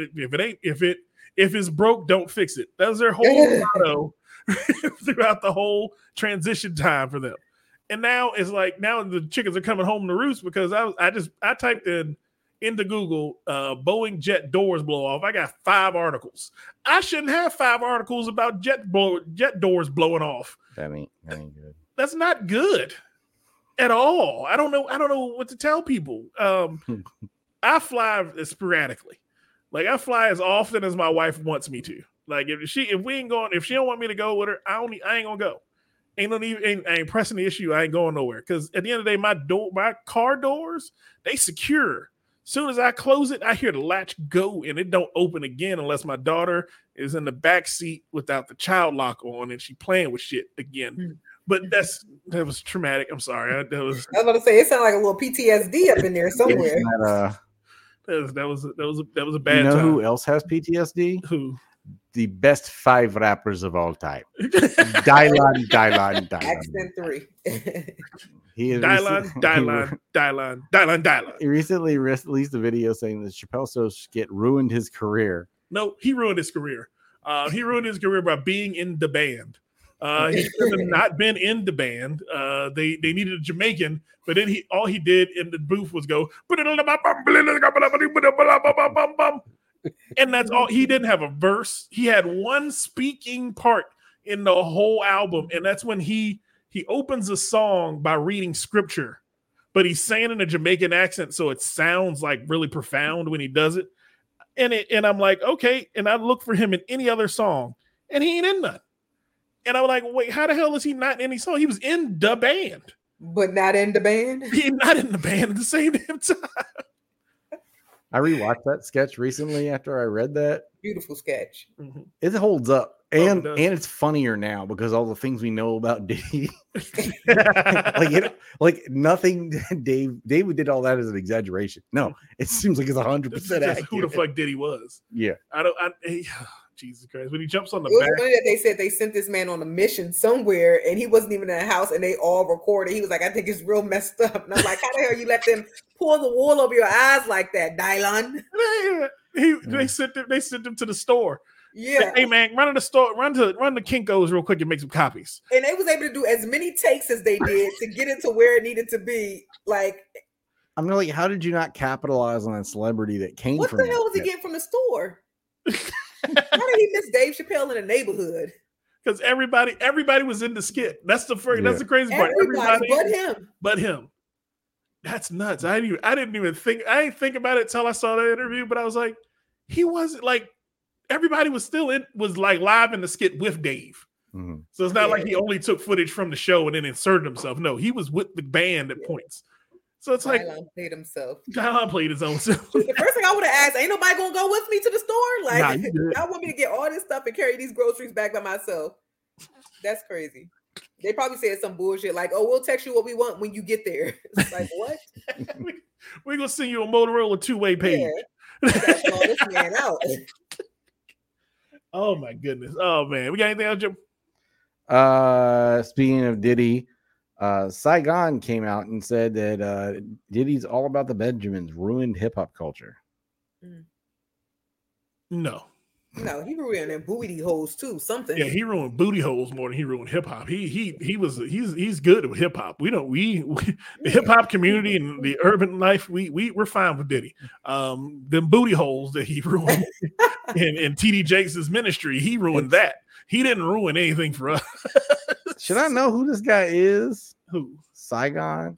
S1: if it's broke, don't fix it. That was their whole motto throughout the whole transition time for them. And now it's like the chickens are coming home to roost because I typed into Google Boeing jet doors blow off. I got 5 articles. I shouldn't have 5 articles about jet doors blowing off.
S2: That ain't good.
S1: That's not good at all. I don't know what to tell people. I fly sporadically. Like I fly as often as my wife wants me to. Like if she don't want me to go with her, I ain't gonna go. I ain't pressing the issue. I ain't going nowhere. Because at the end of the day, my car doors, they secure. Soon as I close it, I hear the latch go and it don't open again unless my daughter is in the back seat without the child lock on and she playing with shit again. But that was traumatic. I'm sorry. I was
S3: about to say it sounded like a little PTSD up in there somewhere.
S1: That was a bad time.
S2: You know who else has PTSD?
S1: Who?
S2: The best 5 rappers of all time. Dylan.
S3: Accent 3.
S1: Dylan.
S2: He recently released a video saying that Chappelle Show's skit ruined his career.
S1: No, he ruined his career. He ruined his career by being in the band. He should have not been in the band. They needed a Jamaican, but then all he did in the booth was go, and that's all. He didn't have a verse. He had one speaking part in the whole album, and that's when he opens a song by reading scripture, but he's saying in a Jamaican accent, so it sounds like really profound when he does it. And I'm like, okay. And I look for him in any other song, and he ain't in none. And I'm like, wait, how the hell is he not in any song? He was in the band,
S3: but not in the band.
S1: He's not in the band at the same damn time.
S2: I rewatched that sketch recently after I read that.
S3: Beautiful sketch.
S2: Mm-hmm. It holds up. And it's funnier now because all the things we know about Diddy. like nothing David did all that as an exaggeration. No, it seems like it's 100% accurate.
S1: Who the fuck Diddy was.
S2: Yeah.
S1: Jesus Christ. When he jumps on the
S3: back.
S1: It was
S3: funny that they said they sent this man on a mission somewhere and he wasn't even in the house and they all recorded. He was like, I think it's real messed up. And I'm like, how the hell you let them pull the wool over your eyes like that, Dylan?
S1: They sent him to the store.
S3: Yeah.
S1: Hey man, run to the store, run to Kinko's real quick and make some copies.
S3: And they was able to do as many takes as they did to get it to where it needed to be. Like,
S2: I'm like, how did you not capitalize on that celebrity that came from?
S3: What the hell was he getting from the store? How did he miss Dave Chappelle in the neighborhood?
S1: Because everybody was in the skit. That's the first. Yeah. That's the crazy part.
S3: Everybody
S1: but him. That's nuts. I didn't even think. I didn't think about it until I saw that interview. But I was like, he wasn't like. Everybody was like live in the skit with Dave. Mm-hmm. So it's not like he only took footage from the show and then inserted himself. No, he was with the band at points. So it's
S3: Dylan played himself.
S1: Dylan played his own self.
S3: The first thing I would have asked, ain't nobody gonna go with me to the store? Like, y'all want me to get all this stuff and carry these groceries back by myself? That's crazy. They probably said some bullshit like, "Oh, we'll text you what we want when you get there." It's like, what?
S1: We're gonna send you a Motorola 2-way page.
S3: Yeah. That's all this man out.
S1: Oh my goodness. Oh man. We got anything else, Jim?
S2: Speaking of Diddy, Saigon came out and said that Diddy's All About the Benjamins ruined hip hop culture.
S1: No,
S3: he ruined them booty holes too. Something.
S1: Yeah, he ruined booty holes more than he ruined hip hop. He's good with hip hop. We the hip hop community and the urban life. We're fine with Diddy. Them booty holes that he ruined in TD Jakes' ministry, he ruined that. He didn't ruin anything for us.
S2: Should I know who this guy is?
S1: Who?
S2: Saigon.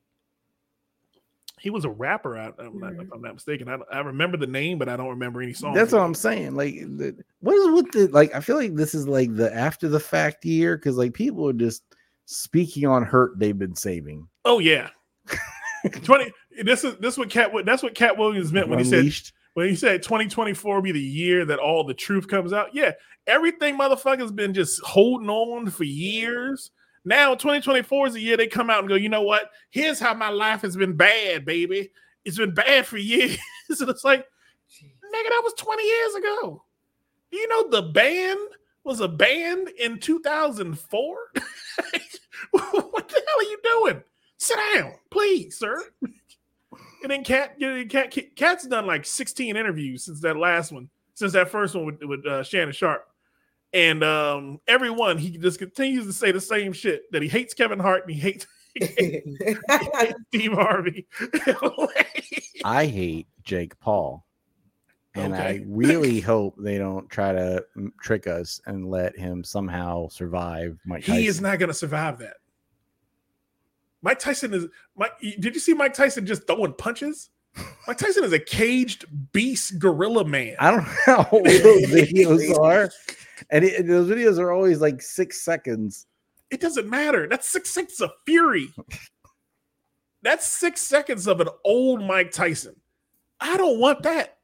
S1: He was a rapper. If I'm not mistaken. I remember the name, but I don't remember any songs.
S2: That's what I'm saying. Like, what is with the like? I feel like this is like the after the fact year because like people are just speaking on hurt they've been saving.
S1: Oh yeah, 20. This what that's what Cat Williams meant when
S2: Unleashed.
S1: he said 2024 be the year that all the truth comes out. Yeah, everything motherfuckers been just holding on for years. Now 2024 is the year they come out and go, you know what? Here's how my life has been bad, baby. It's been bad for years. And it's like, nigga, that was 20 years ago. You know the band was a band in 2004? What the hell are you doing? Sit down, please, sir. And then Cat's done like 16 interviews since that last one, since that first one with Shannon Sharp. And everyone, he just continues to say the same shit, that he hates Kevin Hart and he hates Steve Harvey.
S2: I hate Jake Paul. And
S1: Okay.
S2: I really hope they don't try to trick us and let him somehow survive Mike Tyson.
S1: He is not going to survive that. Mike Tyson is... Did you see Mike Tyson just throwing punches? Mike Tyson is a caged beast gorilla man.
S2: I don't know how old those videos are. And those videos are always like 6 seconds.
S1: It doesn't matter. That's 6 seconds of fury. That's 6 seconds of an old Mike Tyson. I don't want that.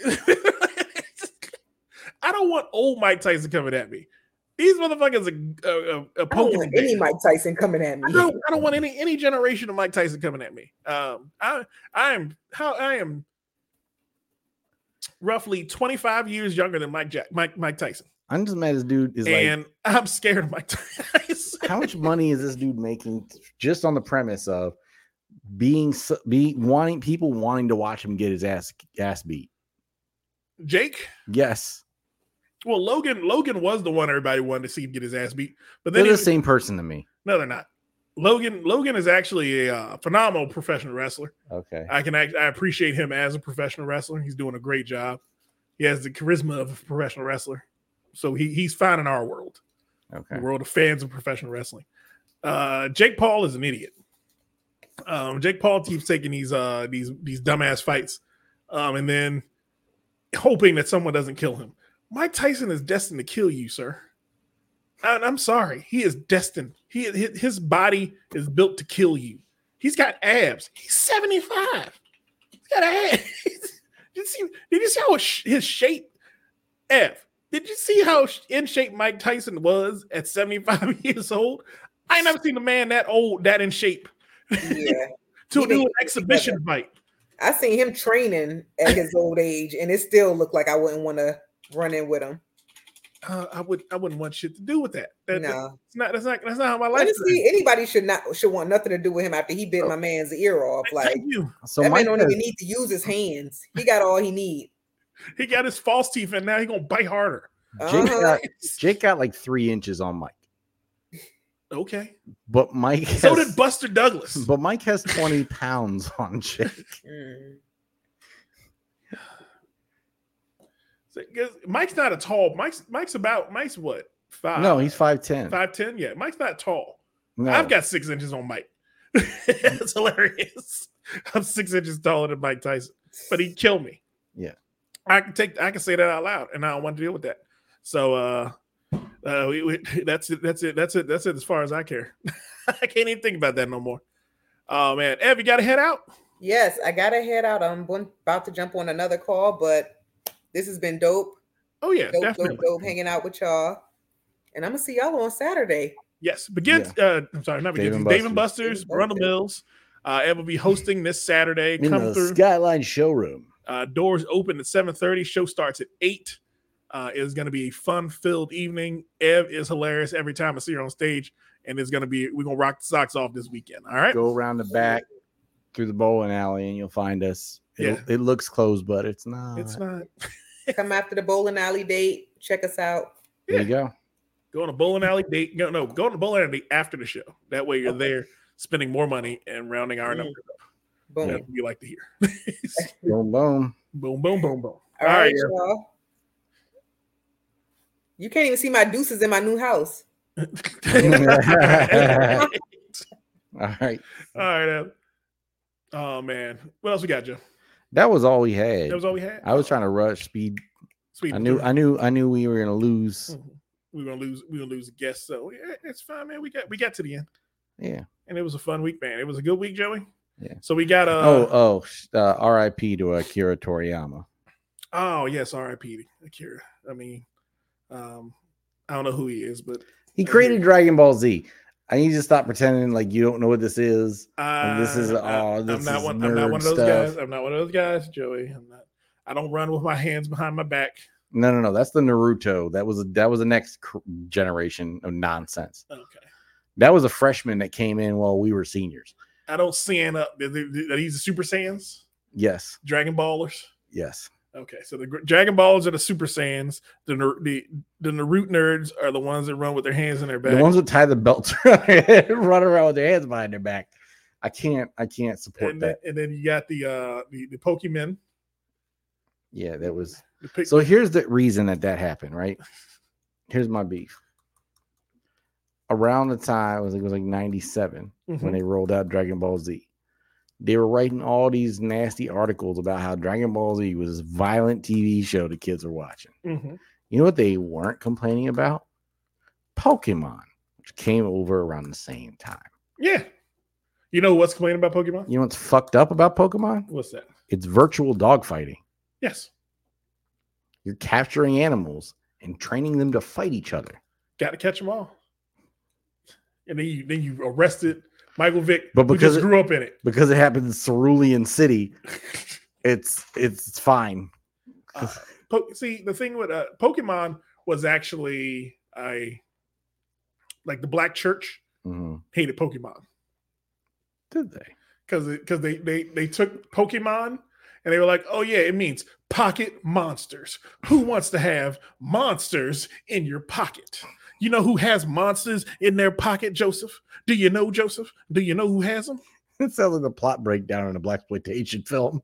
S1: I don't want old Mike Tyson coming at me. These motherfuckers are
S3: I don't want any Mike Tyson coming at me.
S1: I don't want any generation of Mike Tyson coming at me. I am roughly 25 years younger than Mike Tyson.
S2: I'm just mad this dude is
S1: and I'm scared of Mike Tyson.
S2: How much money is this dude making just on the premise of wanting to watch him get his ass beat?
S1: Jake?
S2: Yes.
S1: Well, Logan was the one everybody wanted to see him get his ass beat. But then
S2: they're the same person to me.
S1: No, they're not. Logan is actually a phenomenal professional wrestler.
S2: Okay.
S1: I appreciate him as a professional wrestler. He's doing a great job. He has the charisma of a professional wrestler. So he's fine in our world.
S2: Okay.
S1: The world of fans of professional wrestling. Jake Paul is an idiot. Jake Paul keeps taking these dumbass fights, and then hoping that someone doesn't kill him. Mike Tyson is destined to kill you, sir. I'm sorry. He is destined. His body is built to kill you. He's got abs. He's 75. He's got abs. Did you see how his shape? Did you see how in shape Mike Tyson was at 75 years old? I ain't never seen a man that old, that in shape.
S3: Yeah.
S1: To do an exhibition fight.
S3: I seen him training at his old age, and it still looked like I wouldn't want to run in with him.
S1: I wouldn't want shit to do with that.
S3: No,
S1: that's not how my life is.
S3: Anybody should want nothing to do with him after he bit my man's ear off. Like,
S2: so
S3: that man don't even need to use his hands. He got all he need.
S1: He got his false teeth, and now he's gonna bite harder.
S2: Jake got like 3 inches on Mike.
S1: Okay,
S2: but Mike.
S1: So did Buster Douglas.
S2: But Mike has 20 pounds on Jake.
S1: Mike's not a tall. Mike's what? 5?
S2: No, he's 5'10".
S1: 5'10". Yeah, Mike's not tall.
S2: No.
S1: I've got 6 inches on Mike. It's hilarious. I'm 6 inches taller than Mike Tyson, but he'd kill me.
S2: Yeah,
S1: I can say that out loud, and I don't want to deal with that. So that's it as far as I care. I can't even think about that no more. Oh man, Ev, you got to head out?
S3: Yes, I got to head out. I'm about to jump on another call, but this has been dope.
S1: Oh yeah, definitely
S3: dope hanging out with y'all, and I'm gonna see y'all on Saturday.
S1: Yes, I'm sorry, not begins. Dave & Buster's, Rundle Mills. Ev will be hosting this Saturday.
S2: Come in the Skyline Showroom.
S1: Doors open at 7:30. Show starts at 8. It's going to be a fun-filled evening. Ev is hilarious every time I see her on stage, and we're gonna rock the socks off this weekend. All right.
S2: Go around the back through the bowling alley, and you'll find us. It looks closed, but it's not.
S1: It's not.
S3: Come after the bowling alley date. Check us out.
S2: There you go.
S1: Go on a bowling alley date. Go on a bowling alley date after the show. That way you're there spending more money and rounding our numbers up.
S3: Boom.
S1: That's what we like to hear.
S2: Boom, boom.
S1: Boom, boom, boom, boom.
S3: All right, y'all. You can't even see my deuces in my new house.
S2: All right.
S1: Oh man, what else we got, Joe?
S2: That was all we had.
S1: That was all we had.
S2: I was trying to rush speed.
S1: Sweet.
S2: I knew we were gonna lose.
S1: We were gonna lose a guest, so yeah, it's fine, man. We got to the end.
S2: Yeah,
S1: and it was a fun week, man. It was a good week, Joey.
S2: Yeah.
S1: So we got
S2: R.I.P. to Akira Toriyama.
S1: Oh yes, R.I.P. to Akira. I mean, I don't know who he is, but
S2: he created Dragon Ball Z. I need you to stop pretending like you don't know what this is. I'm not one of those guys. I'm not one of those guys, Joey. I don't run with my hands behind my back. No. That's the Naruto. That was the next generation of nonsense.
S1: Okay.
S2: That was a freshman that came in while we were seniors.
S1: I don't stand up. Are these the Super Saiyans?
S2: Yes.
S1: Dragon Ballers?
S2: Yes.
S1: Okay, so the Dragon Balls are the Super Saiyans. The Naruto nerds are the ones that run with their hands in their back.
S2: The ones that tie the belts around their head and run around with their hands behind their back. I can't support that.
S1: And then you got the Pokemon.
S2: Yeah, that was. So here's the reason that happened, right? Here's my beef. Around the time it was like 97 when they rolled out Dragon Ball Z. They were writing all these nasty articles about how Dragon Ball Z was this violent TV show the kids were watching.
S1: Mm-hmm.
S2: You know what they weren't complaining about? Pokemon, which came over around the same time.
S1: Yeah. You know what's complaining about Pokemon?
S2: You know what's fucked up about Pokemon?
S1: What's that?
S2: It's virtual dogfighting.
S1: Yes.
S2: You're capturing animals and training them to fight each other.
S1: Got to catch them all. And then you arrested Michael Vick,
S2: but because
S1: who just grew up in it.
S2: Because it happened in Cerulean City, it's fine.
S1: See, the thing with Pokemon was actually like the Black Church hated Pokemon.
S2: Did they?
S1: Because they took Pokemon and they were like, oh yeah, it means pocket monsters. Who wants to have monsters in your pocket? You know who has monsters in their pocket, Joseph? Do you know, Joseph? Do you know who has them?
S2: It sounds like the plot breakdown in a blaxploitation film.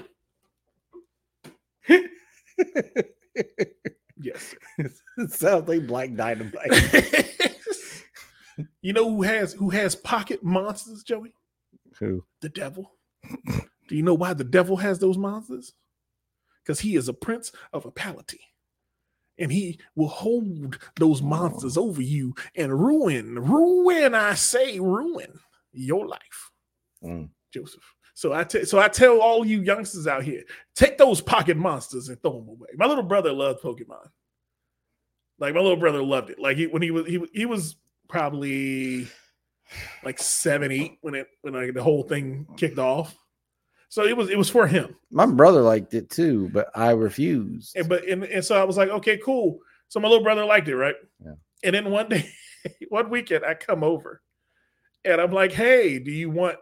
S1: Yes.
S2: It sounds like Black Dynamite.
S1: You know who has pocket monsters, Joey?
S2: Who?
S1: The devil. Do you know why the devil has those monsters? Because he is a prince of a pality. And he will hold those monsters over you and ruin your life, Joseph. So I tell all you youngsters out here, take those pocket monsters and throw them away. My little brother loved Pokemon. Like my little brother loved it. Like when he was probably like 7, 8 when the whole thing kicked off. So it was for him.
S2: My brother liked it too, but I refused.
S1: And so I was like, okay, cool. So my little brother liked it, right?
S2: Yeah.
S1: And then one weekend, I come over, and I'm like, hey, do you want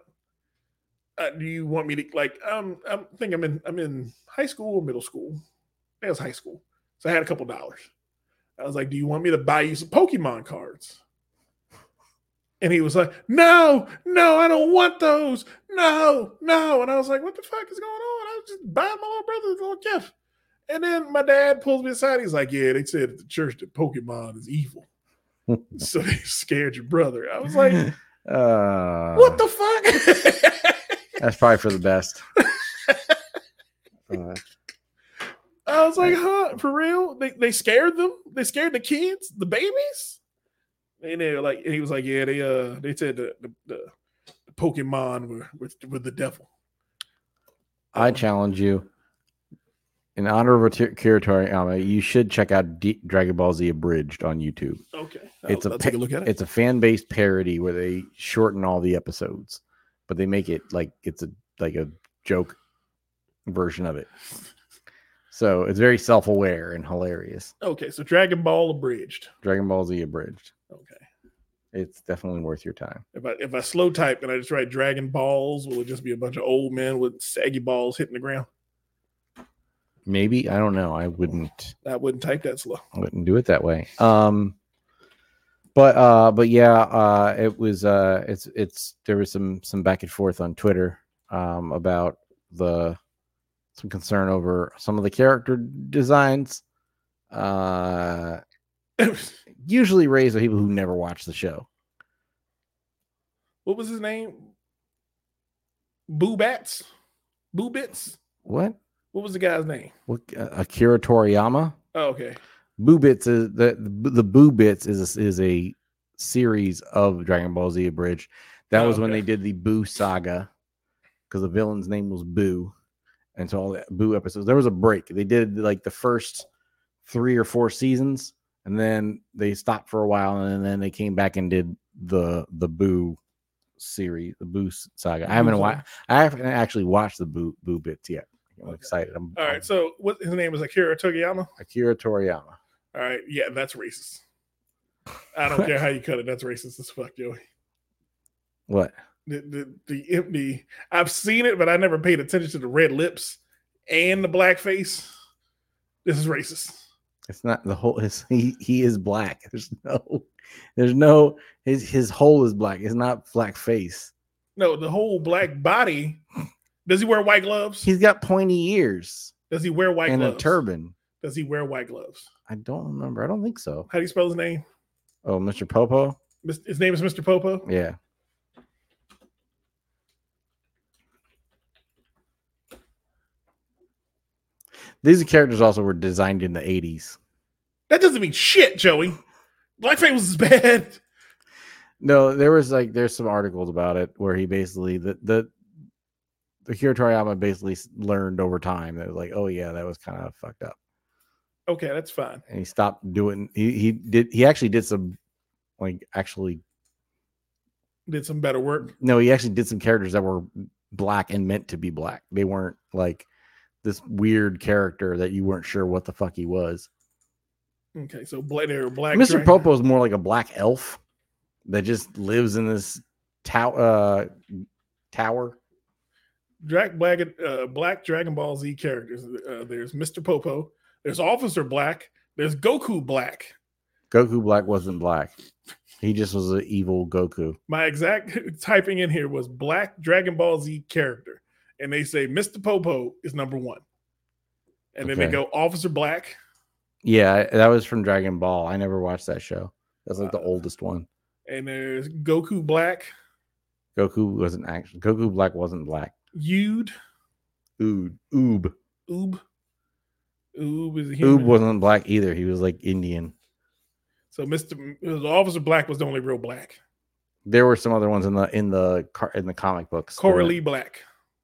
S1: me to like? I'm in high school or middle school. I think it was high school. So I had a couple dollars. I was like, do you want me to buy you some Pokemon cards? And he was like, no, I don't want those. No. And I was like, what the fuck is going on? I was just buying my little brother a little gift. And then my dad pulls me aside. He's like, yeah, they said at the church that Pokemon is evil. So they scared your brother. I was like, what the fuck?
S2: That's probably for the best.
S1: I was like, huh? For real? They scared them? They scared the kids? The babies? And they were like, and he was like, yeah, they said the Pokemon were the devil.
S2: I challenge you, in honor of Akira Toriyama, you should check out Dragon Ball Z Abridged on YouTube.
S1: Okay,
S2: I'll
S1: take a look at it.
S2: It's a fan-based parody where they shorten all the episodes, but they make it like it's a joke version of it. So it's very self-aware and hilarious.
S1: Okay, so Dragon Ball Abridged.
S2: Dragon Ball Z Abridged.
S1: Okay.
S2: It's definitely worth your time.
S1: If I slow type and I just write Dragon Balls, will it just be a bunch of old men with saggy balls hitting the ground?
S2: Maybe. I don't know. I wouldn't
S1: type that slow.
S2: I wouldn't do it that way. But yeah, it was there was some back and forth on Twitter about some concern over some of the character designs. Usually raised by people who never watched the show.
S1: What was his name? Boo Bits?
S2: What?
S1: What was the guy's name?
S2: Akira Toriyama.
S1: Oh, okay.
S2: Boo Bits is the Boo Bits is a series of Dragon Ball Z Abridged. That was when they did the Boo saga, because the villain's name was Boo, and so all the Boo episodes. There was a break. They did like the first 3 or 4 seasons, and then they stopped for a while, and then they came back and did the Boo series, the Boo saga. I haven't actually watched the Boo Bits yet. I'm excited.
S1: All right. So what his name is? Akira Toriyama.
S2: Akira Toriyama.
S1: All right. Yeah, that's racist. I don't care how you cut it. That's racist as fuck, Joey.
S2: What?
S1: The I've seen it, but I never paid attention to the red lips and the black face. This is racist.
S2: It's not the whole. He is black. There's no. His whole is black. It's not black face.
S1: No, the whole black body. Does he wear white gloves?
S2: He's got pointy ears.
S1: Does he wear white gloves?
S2: And a turban.
S1: Does he wear white gloves?
S2: I don't remember. I don't think so.
S1: How do you spell his name?
S2: Oh, Mr. Popo?
S1: His name is Mr. Popo?
S2: Yeah. These characters also were designed in the 80s.
S1: That doesn't mean shit, Joey. Blackface was bad.
S2: No, there's some articles about it where he basically the Akira Toriyama basically learned over time that was like, oh yeah, that was kind of fucked up.
S1: Okay, that's fine.
S2: And he stopped doing. He actually did some
S1: did some better work.
S2: No, he actually did some characters that were black and meant to be black. They weren't like this weird character that you weren't sure what the fuck he was.
S1: Okay, so they were black.
S2: Mr. Popo is more like a black elf that just lives in this tower.
S1: Black Dragon Ball Z characters. There's Mr. Popo. There's Officer Black. There's Goku Black.
S2: Goku Black wasn't black. He just was an evil Goku.
S1: My exact typing in here was Black Dragon Ball Z character. And they say Mr. Popo is number 1. And then they go Officer Black.
S2: Yeah, that was from Dragon Ball. I never watched that show. That's like the oldest one.
S1: And there's Goku Black.
S2: Goku Black wasn't black.
S1: Oob is a human.
S2: Oob wasn't black either. He was like Indian.
S1: So Officer Black was the only real black.
S2: There were some other ones in the comic books.
S1: Coralie Black.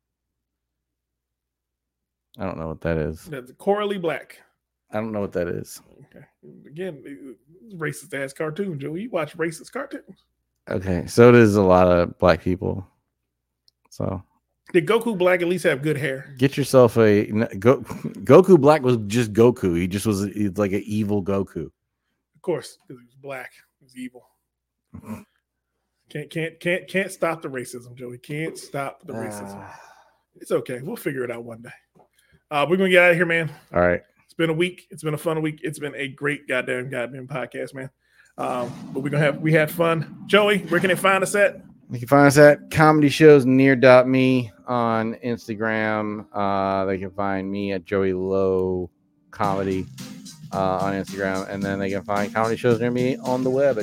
S2: I don't know what that is.
S1: That's Coralie Black.
S2: I don't know what that is.
S1: Okay. Again, racist ass cartoon, Joe. You watch racist cartoons.
S2: Okay, so does a lot of black people. So
S1: did Goku Black at least have good hair?
S2: Get yourself Goku Black was just Goku. He's like an evil Goku.
S1: Of course, because he was black. He was evil. Can't stop the racism, Joey. Can't stop the racism. It's okay. We'll figure it out one day. We're gonna get out of here, man.
S2: All right.
S1: It's been a week. It's been a fun week. It's been a great goddamn podcast, man. But we had fun. Joey, where can they find us at?
S2: You can find us at comedyshowsnear.me on Instagram. They can find me at Joey Low Comedy on Instagram, and then they can find Comedy Shows Near Me on the web at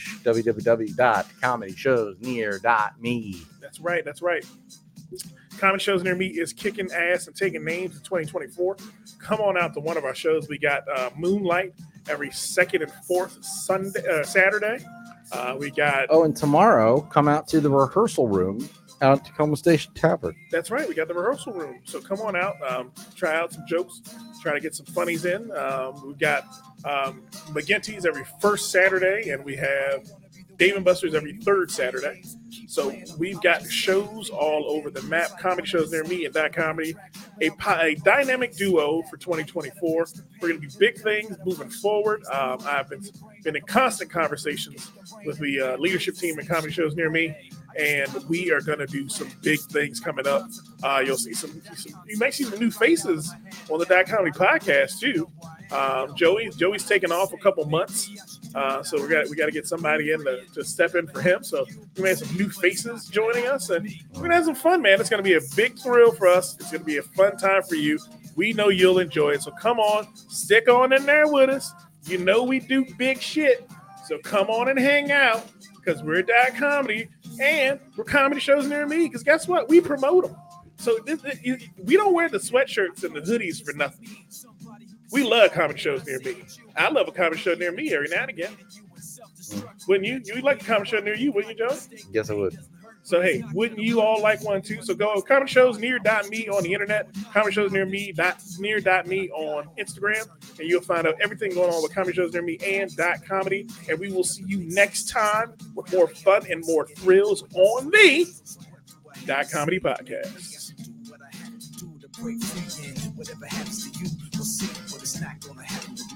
S2: www.comedyshowsnear.me.
S1: That's right. Comedy Shows Near Me is kicking ass and taking names in 2024. Come on out to one of our shows. We got Moonlight every second and fourth Saturday. We got
S2: and tomorrow come out to the rehearsal room out at Tacoma Station Tavern.
S1: That's right, we got the rehearsal room, so come on out, try out some jokes, try to get some funnies in. We've got McGinty's every first Saturday, and we have Dave & Buster's every third Saturday. So we've got shows all over the map. Comedy Shows Near Me at That Comedy. a dynamic duo for 2024. We're going to do big things moving forward. I've been in constant conversations with the leadership team at Comedy Shows Near Me, and we are going to do some big things coming up. You'll see you may see some new faces on the Dot Comedy podcast too. Joey's taken off a couple months, so we got to get somebody in to step in for him. So we may have some new faces joining us, and we're gonna have some fun, man. It's gonna be a big thrill for us. It's gonna be a fun time for you. We know you'll enjoy it. So come on, stick on in there with us. You know we do big shit, so come on and hang out because we're Dot Comedy and we're Comedy Shows Near Me. Because guess what? We promote them. So we don't wear the sweatshirts and the hoodies for nothing. We love Comedy Shows Near Me. I love a comedy show near me every now and again. Wouldn't you? You'd like a comedy show near you, wouldn't you, Joe?
S2: Yes, I would.
S1: So, hey, wouldn't you all like one too? So go Comedy Shows Near.me on the internet, Comedy Shows Near Me on Instagram, and you'll find out everything going on with Comedy Shows Near Me and Dot Comedy. And we will see you next time with more fun and more thrills on the Dot Comedy Podcast.
S4: Whatever happens to you, we'll see, but it's not gonna happen to